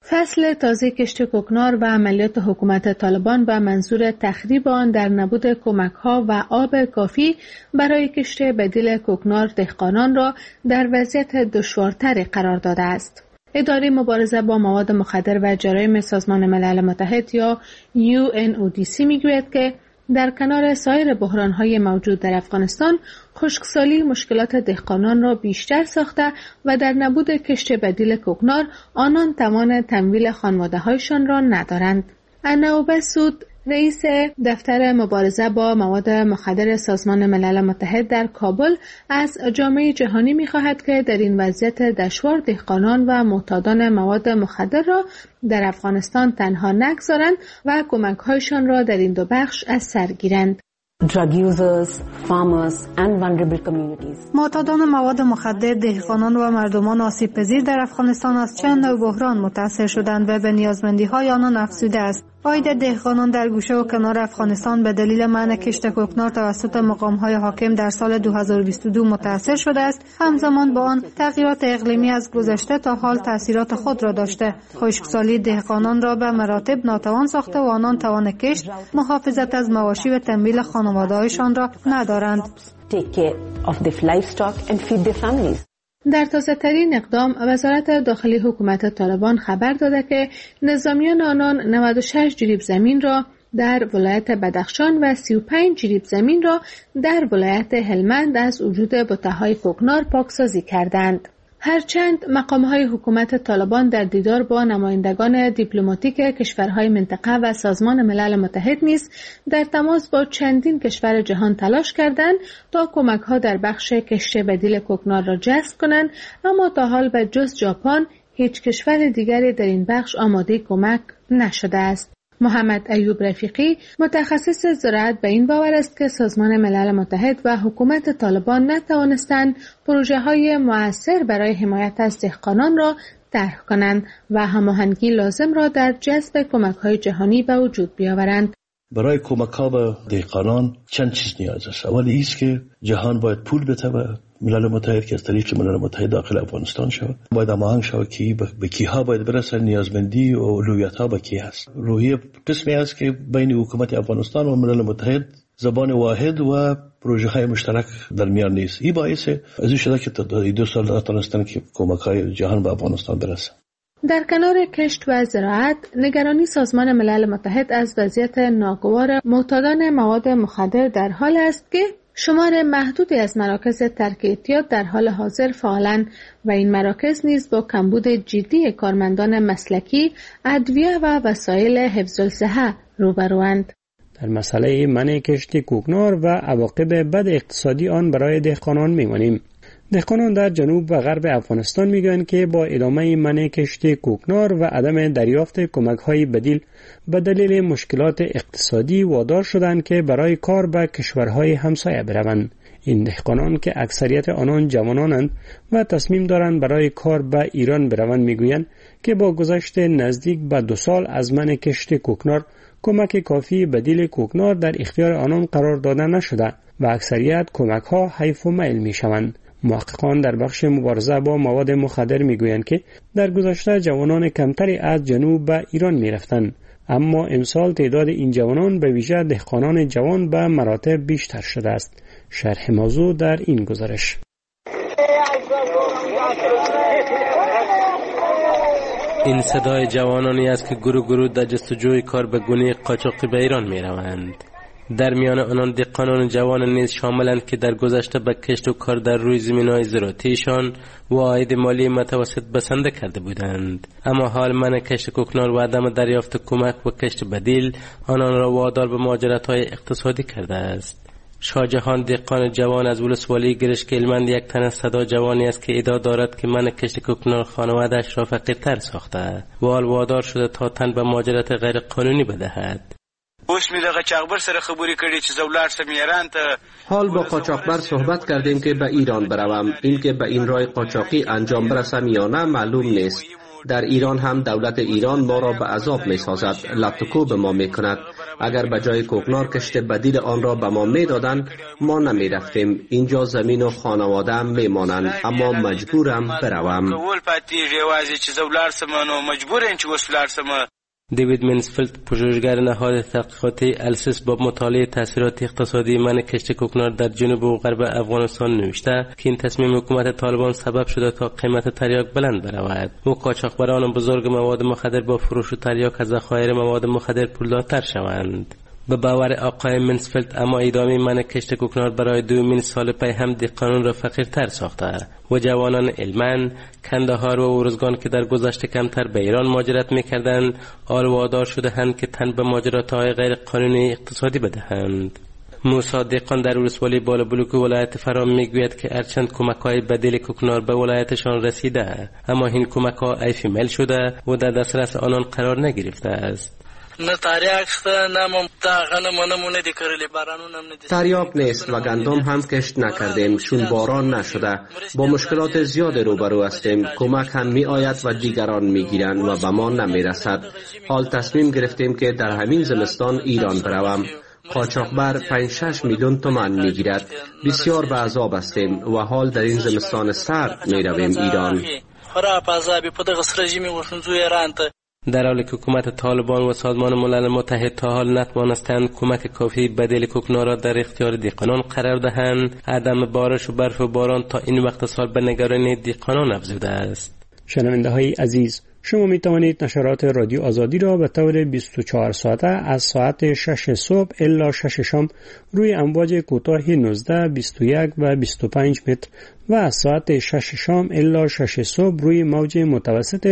فصل تازه کشت کوکنار و عملیات حکومت طالبان به منظور تخریب آن در نبود کمک‌ها و آب کافی برای کشت بدیل کوکنار دهقانان را در وضعیت دشوارتری قرار داده است. اداره مبارزه با مواد مخدر و جرایم سازمان ملل متحد یا UNODC میگوید که در کنار سایر بحران‌های موجود در افغانستان، خشکسالی مشکلات دهقانان را بیشتر ساخته و در نبود کشت بدیل کوکنار آنان توان تمویل خانواده‌هایشان را ندارند. اناوبه سود، رئیس دفتر مبارزه با مواد مخدر سازمان ملل متحد در کابل از جامعه جهانی می‌خواهد که در این وضعیت دشوار دهقانان و معتادان مواد مخدر را در افغانستان تنها نگذارند و کمک‌هایشان را در این دو بخش از سر گیرند. Drug users, farmers and vulnerable communities. معتادان مواد مخدر، دهقانان و مردمان آسیب پذیر در افغانستان از چند نوع بحران متاثر شدند و به نیازمندی‌های آنان افزوده است. عاید دهقانان در گوشه و کنار افغانستان به دلیل منع کشت کوکنار توسط مقام‌های حاکم در سال 2022 متاثر شده است. همزمان با آن تغییرات اقلیمی از گذشته تا حال تأثیرات خود را داشته. خشکسالی دهقانان را به مراتب ناتوان ساخته و آنان توان کشت، محافظت از مواشی و تمویل خانواده‌هایشان را ندارند. در تازه‌ترین اقدام، وزارت داخلی حکومت طالبان خبر داده که نظامیان آنان 96 جریب زمین را در ولایت بدخشان و 35 جریب زمین را در ولایت هلمند از وجود بته‌های کوکنار پاکسازی کردند. هرچند مقام‌های حکومت طالبان در دیدار با نمایندگان دیپلماتیک کشورهای منطقه و سازمان ملل متحد نیز در تماس با چندین کشور جهان تلاش کردند تا کمک‌ها در بخش کشت بدیل کوکنار را جذب کنند، اما تا حال به جز ژاپن هیچ کشور دیگری در این بخش آماده کمک نشده است. محمد ایوب رفیقی، متخصص زراعت، به این باور است که سازمان ملل متحد و حکومت طالبان نتوانستند پروژه‌های مؤثر برای حمایت از دهقانان را طرح کنند و هماهنگی لازم را در جذب کمک‌های جهانی به وجود بیاورند. برای کمک‌ها به دهقانان چند چیز نیاز است. اول است که جهان باید پول بده به ملل متحد که از طریق ملل متحد داخل افغانستان شود. باید هماهنگ شود که به کیها باید برسه، نیازمندی و اولویت‌ها به کی است. روحیه قسمی است که بین حکومت افغانستان و ملل متحد زبان واحد و پروژه‌های مشترک در میان نیست. این باعث از این شده که تا 2 سال نتونستن که کمک‌های جهان به افغانستان برسه. در کنار کشت و زراعت، نگرانی سازمان ملل متحد از وضعیت ناگوار معتادان مواد مخدر در حال است که شمار محدودی از مراکز ترک اعتیاد در حال حاضر فعالند و این مراکز نیز با کمبود جدی کارمندان مسلکی، ادویه و وسایل حفظ الصحه روبروند. در مسئله منع کشت کوکنار و عواقب بد اقتصادی آن برای دهقانان می‌مانیم. دهقانان در جنوب و غرب افغانستان میگویند که با ادامه منع کشت کوکنار و عدم دریافت کمک‌های بدیل به دلیل مشکلات اقتصادی وادار شدند که برای کار به کشورهای همسایه بروند. این دهقانان که اکثریت آنان جوانانند و تصمیم دارند برای کار به ایران بروند میگویند که با گذشت نزدیک به 2 سال از منع کشت کوکنار کمک کافی بدیل کوکنار در اختیار آنان قرار داده نشده و اکثریت کمک‌ها حیف و میل میشوند. محققان در بخش مبارزه با مواد مخدر میگویند که در گذشته جوانان کمتری از جنوب به ایران میرفتند، اما امسال تعداد این جوانان به ویژه دهقانان جوان به مراتب بیشتر شده است. شرح موضوع در این گزارش. این صدای جوانانی است که گروه در جستجوی کار به گونه قاچاقی به ایران میروند. در میان آنان دهقانان جوان نیز شاملند که در گذشته به کشت و کار در روی زمین‌های زراعتیشان و عاید مالی متوسط بسنده کرده بودند، اما حال منع کشت کوکنار و عدم دریافت کمک و کشت بدیل آنان را وادار به مهاجرت‌های اقتصادی کرده است. شاهجهان دهقان جوان از ولسوالی گرشک هلمند یک تن صدا جوانی است که ادعا دارد که منع کشت کوکنار خانواده‌اش را فقیرتر ساخته و حال وادار شده تا تن به مهاجرت غیر قانونی بدهد. اوس می دغه قاچاقبر سره خبرې کړې چې زولار سم ایران ته. حال با قاچاقبر صحبت کردیم که به ایران بروم. این که به این راه قاچاقی انجام برسم یا نه معلوم نیست. در ایران هم دولت ایران ما را به عذاب می سازد، لطکو به ما می کند. اگر به جای کوکنار کشت بدیل آن را به ما می دادند ما نمی رفتیم. اینجا زمین و خانواده هم می مانند، اما مجبورم بروم. دیوید منسفیلد، پژوهشگر نهاد تحقیقاتی السیس، با مطالعه تاثیرات اقتصادی منع کشت کوکنار در جنوب و غرب افغانستان نوشته که این تصمیم حکومت طالبان سبب شده تا قیمت تریاک بلند برود و قاچاقبران بزرگ مواد مخدر با فروش تریاک از ذخایر مواد مخدر پولدارتر شوند. به باور آقای منسفیلد، اما ادامه منع کشت کوکنار برای دومین سال پی هم دهقانان را فقیرتر ساخته و جوانان علمند، کندهار و ارزگان که در گذشته کمتر به ایران مهاجرت می‌کردند آل وادار شده‌اند که تن به ماجرات‌های غیر قانونی اقتصادی بدهند. موسی دهقان در ولسوالی بالابلوک ولایت فرام میگوید که هرچند کمک‌های بدیل کوکنار به ولایتشان رسیده، اما این کمک‌ها ایفیمل شده و در دسترس آنان قرار نگرفته است. تریاک نیست و گندم هم کشت نکردیم چون باران نشده. با مشکلات زیاد روبرو هستیم. کمک هم می آید و دیگران می گیرند و به ما نمی رسد. حال تصمیم گرفتیم که در همین زمستان ایران بروم. قاچاقبر 5-6 میلیون تومان می گیرد. بسیار به عذاب هستیم و حال در این زمستان سرد می رویم ایران. در حالی که حکومت طالبان و سازمان ملل متحد تا حال نتوانستند کمک کافی بدیل کوکنار را در اختیار دهقانان قرار دهند، عدم بارش و برف و باران تا این وقت سال به نگرانی دهقانان افزوده است. شنونده های عزیز، شما می توانید نشرات رادیو آزادی را به طور 24 ساعته از ساعت 6 صبح الی 6 شام روی امواج کوتاه 19، 21 و 25 متر و از ساعت 6 شام الی 6 صبح روی موج متوسط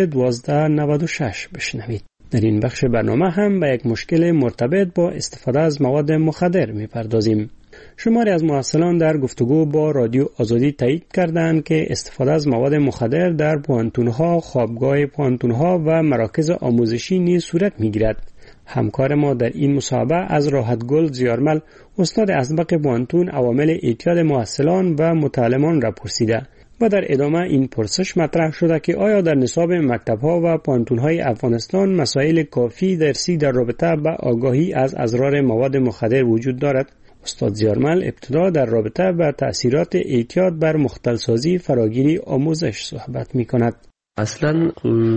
1296 بشنوید. در این بخش برنامه هم به یک مشکل مرتبط با استفاده از مواد مخدر می پردازیم. شماری از محصلان در گفتگو با رادیو آزادی تایید کردند که استفاده از مواد مخدر در پوهنتون‌ها، خوابگاه پوهنتون‌ها و مراکز آموزشی نیز صورت می‌گیرد. همکار ما در این مصاحبه از راحتگل زیارمل، استاد اسبق پوهنتون، عوامل اعتیاد محصلان و متعلمان را پرسیده و در ادامه این پرسش مطرح شده که آیا در نصاب مکتب‌ها و پوهنتون‌های افغانستان مسائل کافی درسی در رابطه با آگاهی از اضرار مواد مخدر وجود دارد؟ استاد زیارمل ابتدا در رابطه با تأثیرات اعتیاد بر مختلسازی فراگیری آموزش صحبت می کند. اصلا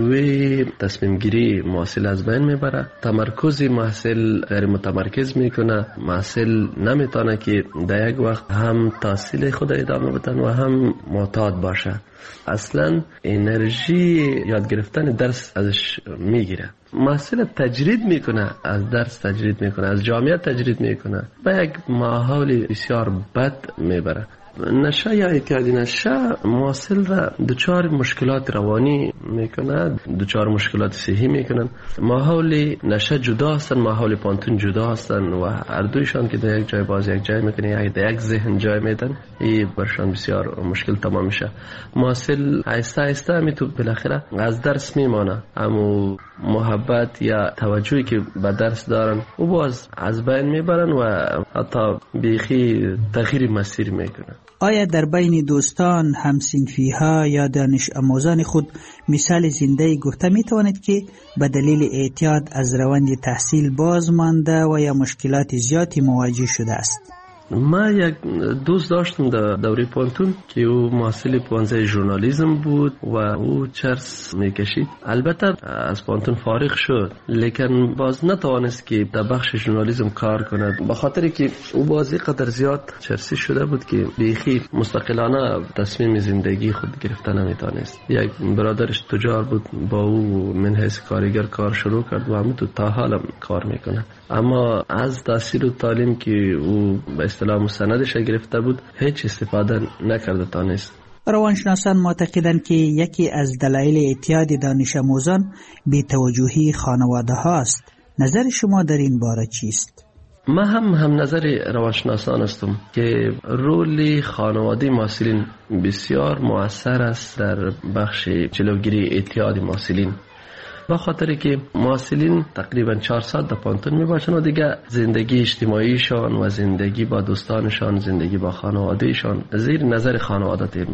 قوه تصمیم گیری محصل از بین میبره، تمرکز محصل غیر متمرکز میکنه، محصل نمیتونه که در یک وقت هم تحصیل خود ادامه بدن و هم معتاد باشه. اصلا انرژی یاد گرفتن درس ازش میگیره. محصل تجرید میکنه، از درس تجرید میکنه، از جامعه تجرید میکنه، به یک ماحول بسیار بد میبره. نشه یا اعتیادی نشه محصل را دچار مشکلات روانی میکنه، دچار مشکلات صحی میکنن. ماحول نشه جدا هستن، ماحول پانتون جدا هستن و هر دویشان که در یک جای باز یک جای میکنه یا در یک ذهن جای میدن، این برشان بسیار مشکل تمام میشه. محصل آهسته آهسته میتونه بالاخره از درس میمانه، اما محبت یا توجهی که به درس دارن و باز از بین میبرن و حتی بیخی تغییر مسیر میکنن. آیا در بین دوستان، همسنفی ها یا دانش آموزان خود مثال زنده گفته می توانید که به دلیل اعتیاد از روند تحصیل باز مانده و یا مشکلات زیادی مواجه شده است؟ ما یک دوست داشتم در دوره پانتون که او محصل پانزه ژورنالیسم بود و او چرس میکشید. البته از پانتون فارغ شد، لیکن باز نتوانست که در بخش ژورنالیسم کار کند، به خاطر که او بازی قدر زیاد چرسی شده بود که بیخی مستقلانه تصمیم زندگی خود گرفته نمیتونست. یک برادرش تجار بود، با او من حیث کارگر کار شروع کرد و همینطور تا حالا کار میکنه. اما از تحصیل و تعلیم که او به اصطلاح مستندش گرفته بود هیچ استفاده نکرده تانست. روانشناسان معتقدند که یکی از دلایل اعتیاد دانش آموزان بی‌توجهی خانواده هاست. نظر شما در این باره چیست؟ ما هم نظر روانشناسان هستم که رول خانواده محصلین بسیار مؤثر است در بخش جلوگیری اعتیاد محصلین. با خاطر که محصلین تقریبا 4 ساعت در پانتون می باشن و دیگه زندگی اجتماعیشان و زندگی با دوستانشان، زندگی با خانوادهشان زیر نظر خانواده تیر میشه.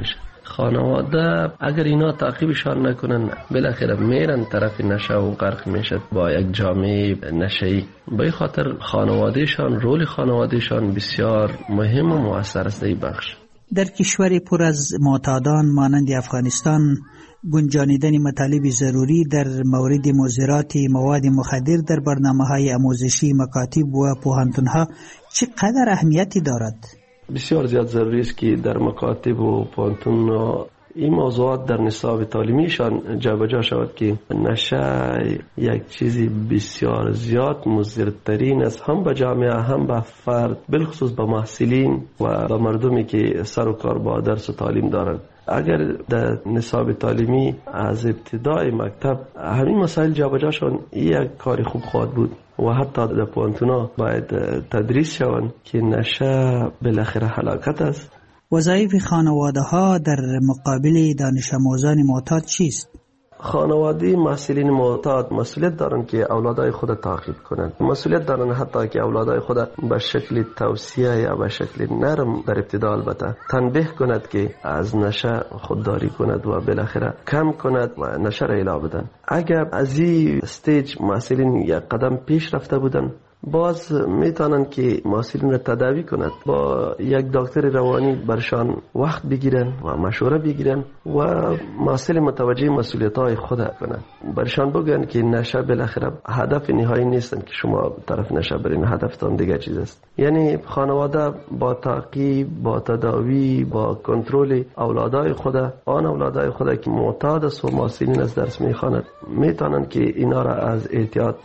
خانواده اگر اینا تعقیبشان نکنن بالاخره میرن طرف نشه و غرق میشد با یک جامعه نشه‌ای. به خاطر خانوادهشان، رول خانوادهشان بسیار مهم و مؤثر است این بخش. در کشوری پر از معتادان مانند افغانستان گنجانیدن مطالب ضروری در مورد مضرات مواد مخدر در برنامه‌های آموزشی مکاتب و پوهنتون‌ها چقدر اهمیتی دارد؟ بسیار زیاد ضروری است که در مکاتب و پوهنتون‌ها این موضوعات در نصاب تعلیمیشان جابجا شود که نشه یک چیزی بسیار زیاد مضرترین است، هم به جامعه هم به فرد، بالخصوص به محصلین و به مردمی که سر و کار با درس و تعلیم دارند. اگر در نصاب تعلیمی از ابتدای مکتب همین مسائل جابجا شون یک کار خوب خواهد بود و حتی در پوهنتون‌ها باید تدریس شوند که نشه بالاخره هلاکت است. وظایف خانواده‌ها در مقابل دانش آموزان معتاد چیست؟ خانواده محصلین معتاد مسئولیت دارن که اولادای خود تعقیب کنند. مسئولیت دارن حتی که اولادای خود به شکل توصیه یا به شکل نرم در ابتدا البته تنبیه کند که از نشه خودداری کند و بالاخره کم کند و نشه را اله بدن. اگر از این استیج محصلین یک قدم پیش رفته بودن باز میتونن که محصلین را تداوی کند، با یک دکتر روانی برشان وقت بگیرن و مشوره بگیرن و محصل متوجه مسئولیت های خود کنند. برشان بگن که نشه بالاخره هدف نهایی نیستن که شما طرف نشه برین، هدفتان دیگه چیز است. یعنی خانواده با تعقیب، با تداوی، با کنترل اولادای خود، آن اولادای خود که معتاد است و محصلین از درس میخواند، میتونن که اینا را از اعتیاد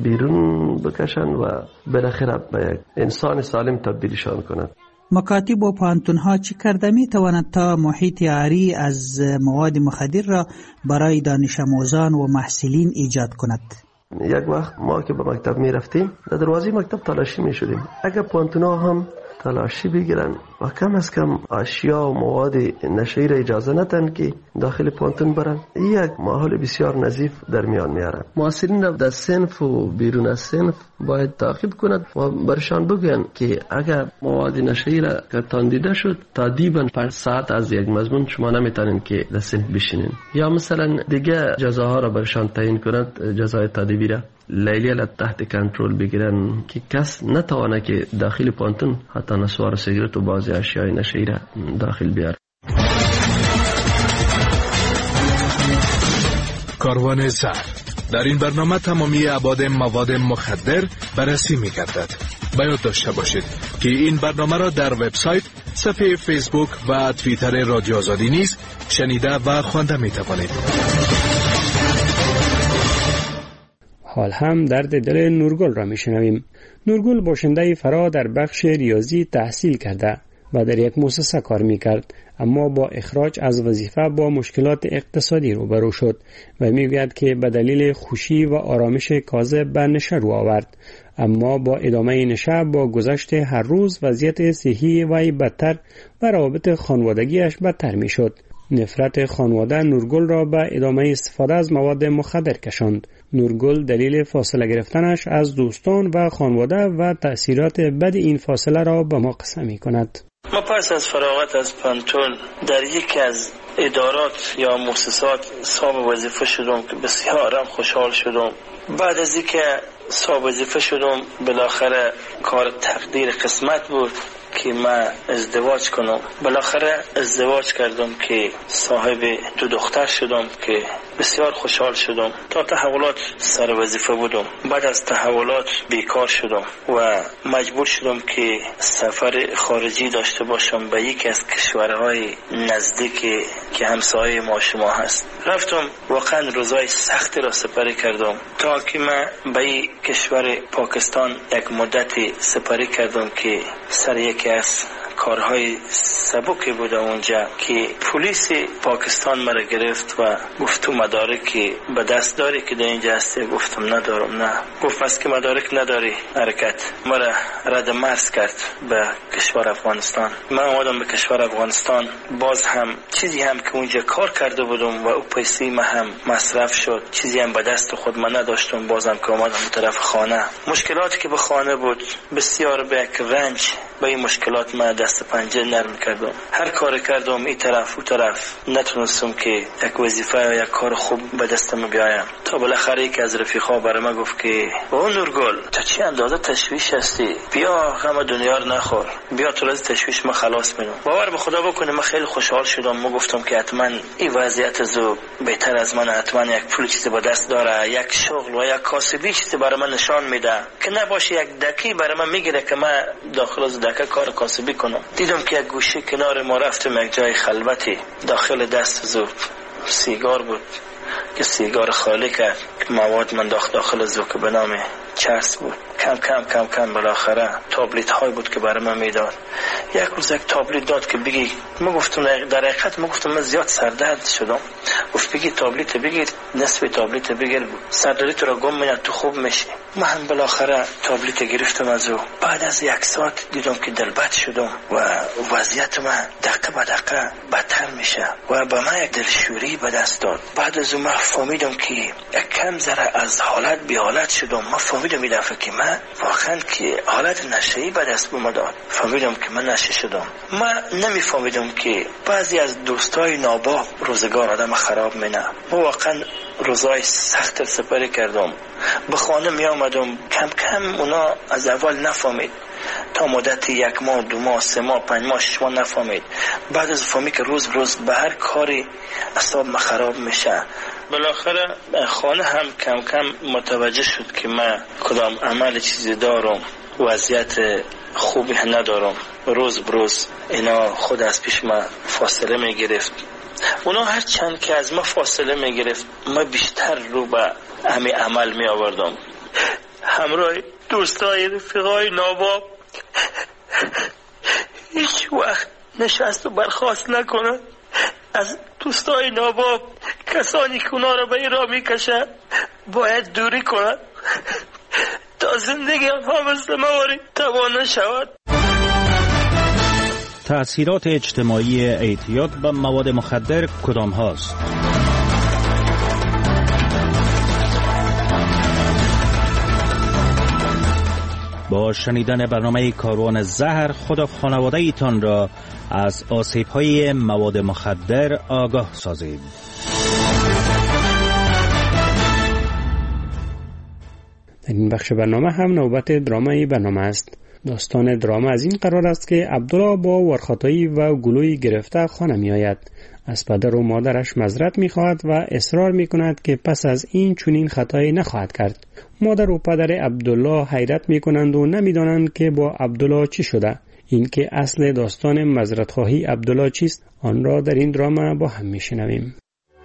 بیرون بکشن و بالاخره به یک انسان سالم تبدیلشان کنند. مکاتب و پوهنتون‌ها چه کرده میتواند تا محیط عاری از مواد مخدر را برای دانش آموزان و محصلین ایجاد کند؟ یک وقت ما که به مکتب می رفتیم در دروازه مکتب تلاشی می شدیم. اگر پوهنتون‌ها هم تلاشی بگیرن و کم از کم اشیا و مواد نشه‌ای را اجازه ندن که داخل پوهنتون برن، یک ماحول بسیار نظیف در میان میارن. محصلین را در صنف و بیرون از صنف باید تعقیب کند و برشان بگوین که اگر مواد نشه‌ای را کتان دیده شد تادیباً 5 ساعت از یک مضمون شما نمیتونین که در صنف بشینین، یا مثلا دیگه جزاها را برشان تعیین کند، جزای تادیبی را لیلی را تحت کنترل بگیرن که کس نتوانه که داخل پوهنتون حتی نسوار سیگرت و بعضی اشیای نشه‌ای را داخل بیاره. کاروان زهر در این برنامه تمامی ابعاد مواد مخدر بررسی می‌گردد. باید داشته باشید که این برنامه را در وبسایت، صفحه فیسبوک و توییتر رادیو آزادی نیز شنیده و خوانده می‌توانید. حال هم درد دل نورگل را میشنویم. نورگل باشنده فرا در بخش ریاضی تحصیل کرده و در یک مؤسسه کار میکرد، اما با اخراج از وظیفه با مشکلات اقتصادی روبرو شد و میگوید که به دلیل خوشی و آرامش کاذب به نشه رو آورد، اما با ادامه نشه با گذشت هر روز وضعیت صحی وی بدتر و روابط خانوادگیش بدتر میشد. نفرت خانواده نورگل را به ادامه استفاده از مواد مخدر کشاند. نورگل دلیل فاصله گرفتنش از دوستان و خانواده و تأثیرات بد این فاصله را به ما قصه می کند. ما پس از فراغت از پانتون در یکی از ادارات یا مؤسسات صاحب وظیفه شدم که بسیارم خوشحال شدم. بعد از اینکه صاحب وظیفه شدم بالاخره کار تقدیر قسمت بود که من ازدواج کنم. بالاخره ازدواج کردم که صاحب 2 دختر شدم که بسیار خوشحال شدم. تا تحولات سر وظیفه بودم. بعد از تحولات بیکار شدم و مجبور شدم که سفر خارجی داشته باشم به یکی از کشورهای نزدیک که همسایه ما شما هست. رفتم، واقعا روزای سختی را سپری کردم تا که من به کشور پاکستان یک مدتی سپری کردم که سر یکی از کارهای سبکی بوده اونجا که پلیس پاکستان مرا گرفت و گفت تو مدارکی به دست داری که در اینجا هستی؟ گفتم ندارم. نه. گفت پس که مدارک نداری حرکت. مرا رد مرز کرد به کشور افغانستان. من آمدم به کشور افغانستان، باز هم چیزی هم که اونجا کار کرده بودم و او پیسی من هم مصرف شد، چیزی هم به دست خود من نداشتم. بازم که آمدم طرف خانه، مشکلاتی که به خانه بود بسیار به یک رنج به این مشکلات من دست پنجه نرم کردم. هر کار کردم این طرف و طرف نتونستم که یک وظیفه یا یک کار خوب به دستم بیایم. تا بالاخره یکی از رفیقا برای من گفت که او نورگل تو چی اندازه تشویش هستی، بیا غم دنیا رو نخور، بیا تو از تشویش ما خلاص میدم. باور به خدا بکنه من خیلی خوشحال شدم. ما گفتم که حتما این وضعیت زو بهتر از من، حتما یک پول چیزی با دست داره، یک شغل و یک کاسبی چیزی برای من نشان میده که نباشه یک دکی برای من میگیره که من داخل از دکه کار کاسبی کنم. دیدم که یک گوشه کنار ما رفتم یک جای خلوتی، داخل دست زو سیگار بود که سیگار خالی کرد که مواد من داخل زو که به نام چرس بود. کم بالاخره تابلت های بود که برای من میداد. یک روز یک تابلت داد که بگی. ما گفتم در حقیقت من زیاد سردرد شدم. گفت بگی تابلت بگیر، نصف تابلت بگیر، سردردی تو را گم میاد تو خوب میشی. من بالاخره تابلت گرفتم از او. بعد از یک ساعت دیدم که دلبد شدم و وضعیت من دقیقه به دقیقه بدتر میشه و به من یک دلشوری به دست داد. بعد از اون من فهمیدم که یک کم ذره از حالت بی حالت شدم. من فهمیدم این دفعه که من واقعا که حالت نشه‌ای به دست اومد. فهمیدم که من نشه شدم. من نمیفهمیدم که بعضی از دوستای ناباب روزگار آدم خراب مینه. ما واقعا روزای سخت سپری کردم. به خانه می آمدم کم اونا از اول نفهمید. تا مدت 1 ماه 2 ماه 3 ماه 5 ماه 6 ماه نفهمید. بعد از فهمید که روز به هر کاری اعصاب من خراب میشه. بالاخره خانه هم کم متوجه شد که من کدام عمل چیزی دارم، وضعیت خوبی ندارم. روز اینا خود از پیش من فاصله می گرفت. اونا هر چند که از ما فاصله می گرفت من بیشتر رو به همین عمل می آوردم. همراه دوستای رفیقای ناباب هیچ وقت نشست و برخاست نکنن. از دوستای ناباب کسانی که اونا را به این راه میکشن باید دوری کنن تا زندگی آنها مثل مواری تباه نشود. تأثیرات اجتماعی اعتیاد به مواد مخدر کدام هاست؟ با شنیدن برنامه کاروان زهر خود و خانواده ایتان را از آسیب‌های مواد مخدر آگاه سازید. در این بخش برنامه هم نوبت درامای برنامه است. داستان دراما از این قرار است که عبدالله با ورخاتایی و گلوی گرفته خانه می آید. از پدر و مادرش معذرت می خواهد و اصرار می کند که پس از این چنین خطایی نخواهد کرد. مادر و پدر عبدالله حیرت می کنند و نمی دانند که با عبدالله چی شده. این که اصل داستان معذرت خواهی عبدالله چیست، آن را در این دراما با هم می شنویم.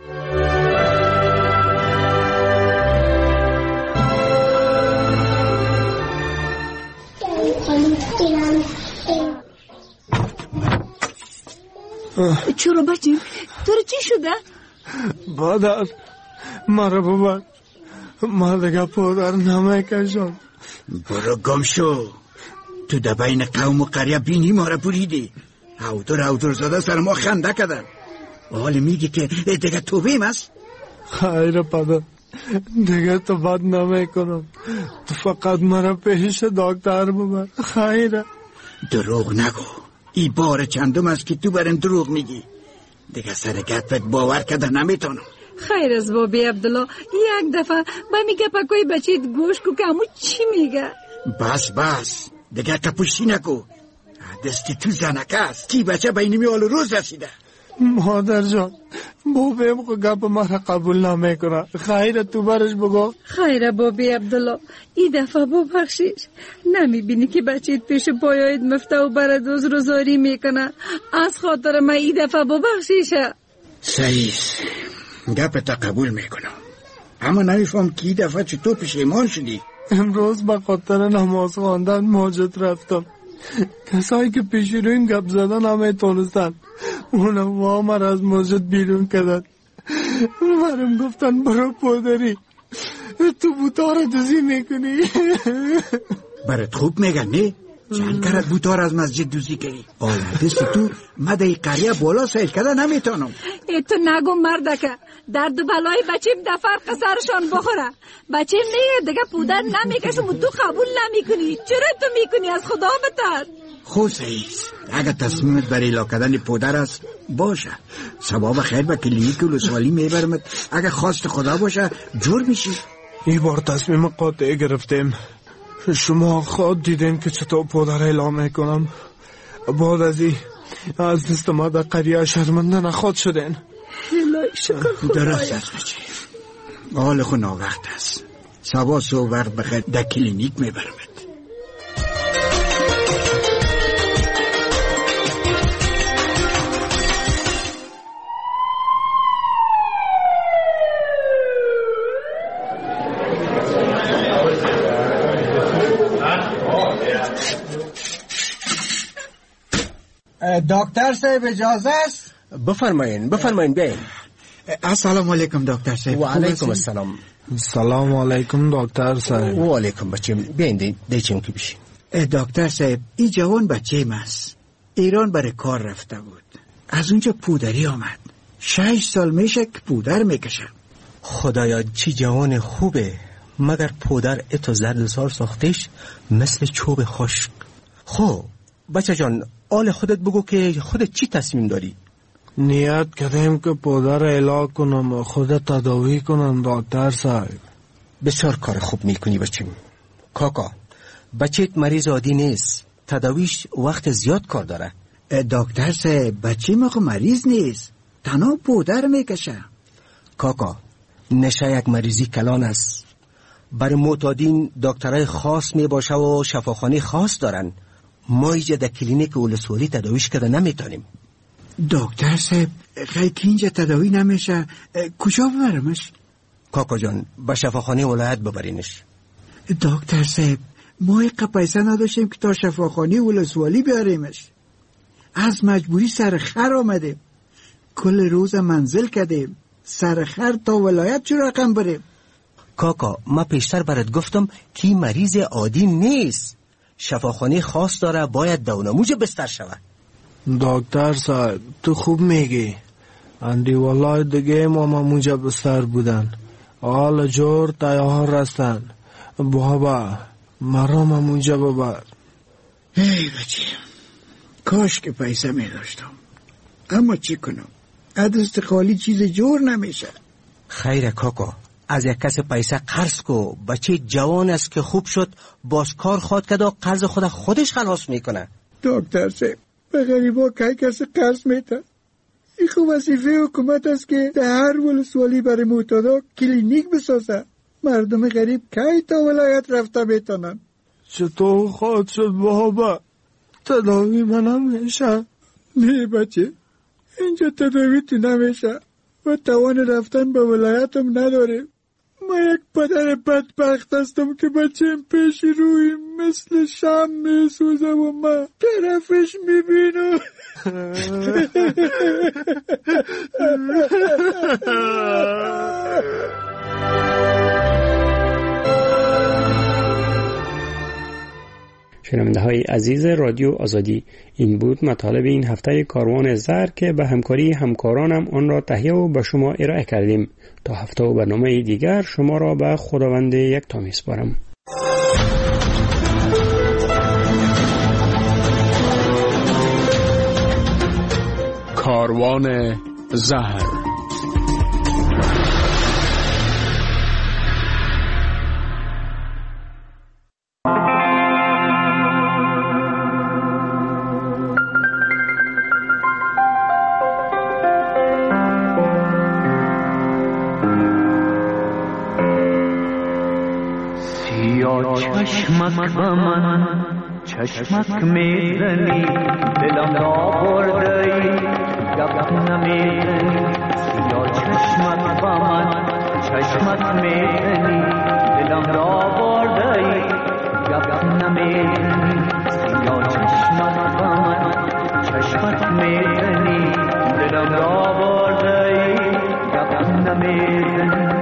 چرا بچه؟ تو چی شده؟ مادر مرا ببر، ما دیگه پدر نمیکشم. برو گم شو. تو در بین قوم و قریه بینی ما را بریدی. هودر زاده سر ما خنده کردن. حالا میگی که دیگه توبیم است؟ خیر پدر، دیگه تو بد نمیکنم. تو فقط مرا پیش دکتر ببر. خیره. دروغ نگو. این بار چندم است که تو برم دروغ میگی. دیگه سر گتت باور کرده نمیتونم. خیر از بابی عبدالله، یک دفعه با میگه پاکوی بچیت گوش کو که همون چی میگه. بس دیگه کپوشی نکو. دستی تو زنکه است. تی بچه بینمی آل روز رسیده. مادر جان، بابیم خو گپ مرا قبول نمیکنه. خیره تو برش بگو. خیره بابی عبدالله، این دفعه ببخشیش. نمیبینی که بچیت پیش پایایت مفته و بردوز روزاری میکنه. از خاطر من این دفعه ببخشیشه. صحیح، گپ تا قبول میکنم، اما نمیفهم که این دفعه چطور پشیمان شدی. امروز به خاطر نماز خواندن مسجد رفتم. کسایی که پیش رویم گپ زدن نمیتونستن، اونا وامر از مسجد بیرون کردن. منم گفتن برو پدری، تو بوتا را دوزی میکنی. برات خوب میگن نه؟ چند کرد بوتا را از مسجد دوزی کردی؟ دستی تو مده قریه بالا سیل کرده نمیتونم. تو نگو مردکه، درد و بلای بچیم در فرق سرشان بخوره. بچیم نیه دیگه پودر نمیکشم و تو قبول نمیکنی. چرا تو میکنی؟ از خدا بتر. خود سعیست. اگر تصمیمت برای اعلا کردن پودر است باشه، ثواب خیر به کلینیک ولسوالی میبرمت. اگر خواست خدا باشه جور میشی. این بار تصمیم قاطع گرفتیم. شما خود دیدین که چطور پودر اعلام میکنم. بعد از این از دست ما در قریه شرمنده نخواد شدین. الهی شکر خدایا. درست است بچه، حال خود ناوقت است. سبا سو وقت بخیر در کلینیک میبرمت. دکتر صاحب اجازه است؟ بفرمایین بیاین. السلام علیکم دکتر صاحب. و علیکم السلام. سلام علیکم دکتر صاحب. و علیکم بچه، بیاین دیچیم که بشین. دکتر صاحب این جوان بچه است. ایران برای کار رفته بود، از اونجا پودری آمد. 6 سال میشه که پودر میکشه. خدایا چی جوان خوبه، مگر پودر اتو زرد سال ساختش مثل چوب خشک. خب بچه جان، آل خودت بگو که خودت چی تصمیم داری؟ نیت کردیم که پودر اعلا کنم و خودت تداوی کنم دکتر صاحب. بسیار کار خوب میکنی بچیم. کاکا، بچهت مریض عادی نیست، تداویش وقت زیاد کار داره. دکتر صاحب بچه ما مریض نیست، تنها پودر میکشه. کاکا، نشه یک مریضی کلان است. برای معتادین دکترای خاص میباشه و شفاخانه خاص دارن. ما ایجا در کلینیک ولسوالی تداویش کرده نمیتونیم. دکتر صاحب خیلی اینجا تداوی نمیشه، کجا ببرمش؟ کاکا جان، به شفاخانه ولایت ببرینش. دکتر صاحب ما یک پیسه نداشتیم که تا شفاخانه ولسوالی بیاریمش. از مجبوری سرخر آمدیم، کل روز منزل کردیم، سرخر تا ولایت چه رقم بریم. کاکا، ما پیشتر برات گفتم که مریض عادی نیست، شفاخانه خاص داره، باید دونموج بستر شود. دکتر صاحب تو خوب میگی. اندی والله دیگه ما مونجا بستر بودن، حال جور تیار رستن. بابا مرا مونجا ببر. ای بچه، کاش که پیسه می داشتم، اما چی کنم، دست خالی چیز جور نمیشه. خیره کاکا، از یک کس پیسه قرض کو. بچه جوان است که خوب شد، باز کار خواد کرد و قرض خودش خلاص میکنه. دکتر صاحب به غریبا که کسی قرض میده؟ این خوب وظیفه حکومت است که در هر ولسوالی برای معتادا کلینیک بسازه. مردم غریب که تا ولایت رفته میتونن. چطور خواهد شد بابا؟ تداوی من نمیشه. نه بچه، اینجا تداوی تو نمیشه و توان رفتن به ولایتم نداره. ما یک پدر بدبخت هستم که بچه‌م پیش روی مثل شم میسوزه و من طرفش میبینم. شنونده های عزیز رادیو آزادی، این بود مطالب این هفته کاروان زهر که به همکاری همکارانم آن را تهیه و به شما ارائه کردیم. تا هفته و برنامه دیگر شما را به خداوند یکتا میسپارم. کاروان زهر. چشمک با من چشمک میزنی، دلم را بردی گپ نمیزنی. یا چشمک با من چشمک میزنی، دلم را بردی گپ نمیزنی. یا چشمک با من چشمک میزنی، دلم را بردی گپ نمیزنی.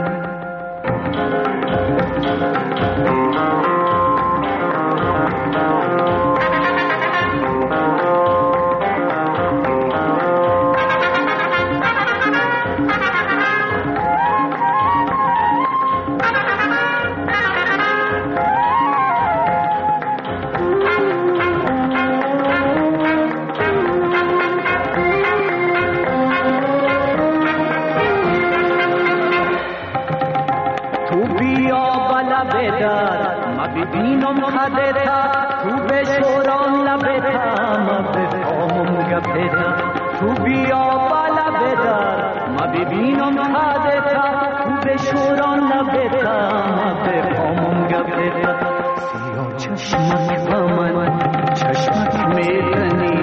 ببینم خدتا تو به شوران لبتا ما بفهمم گپتا تو بیا بالا بدا ما ببینم خدتا تو به شوران لبتا ما بفهمم گپتا سیاه چشمک با من چشمک میزنی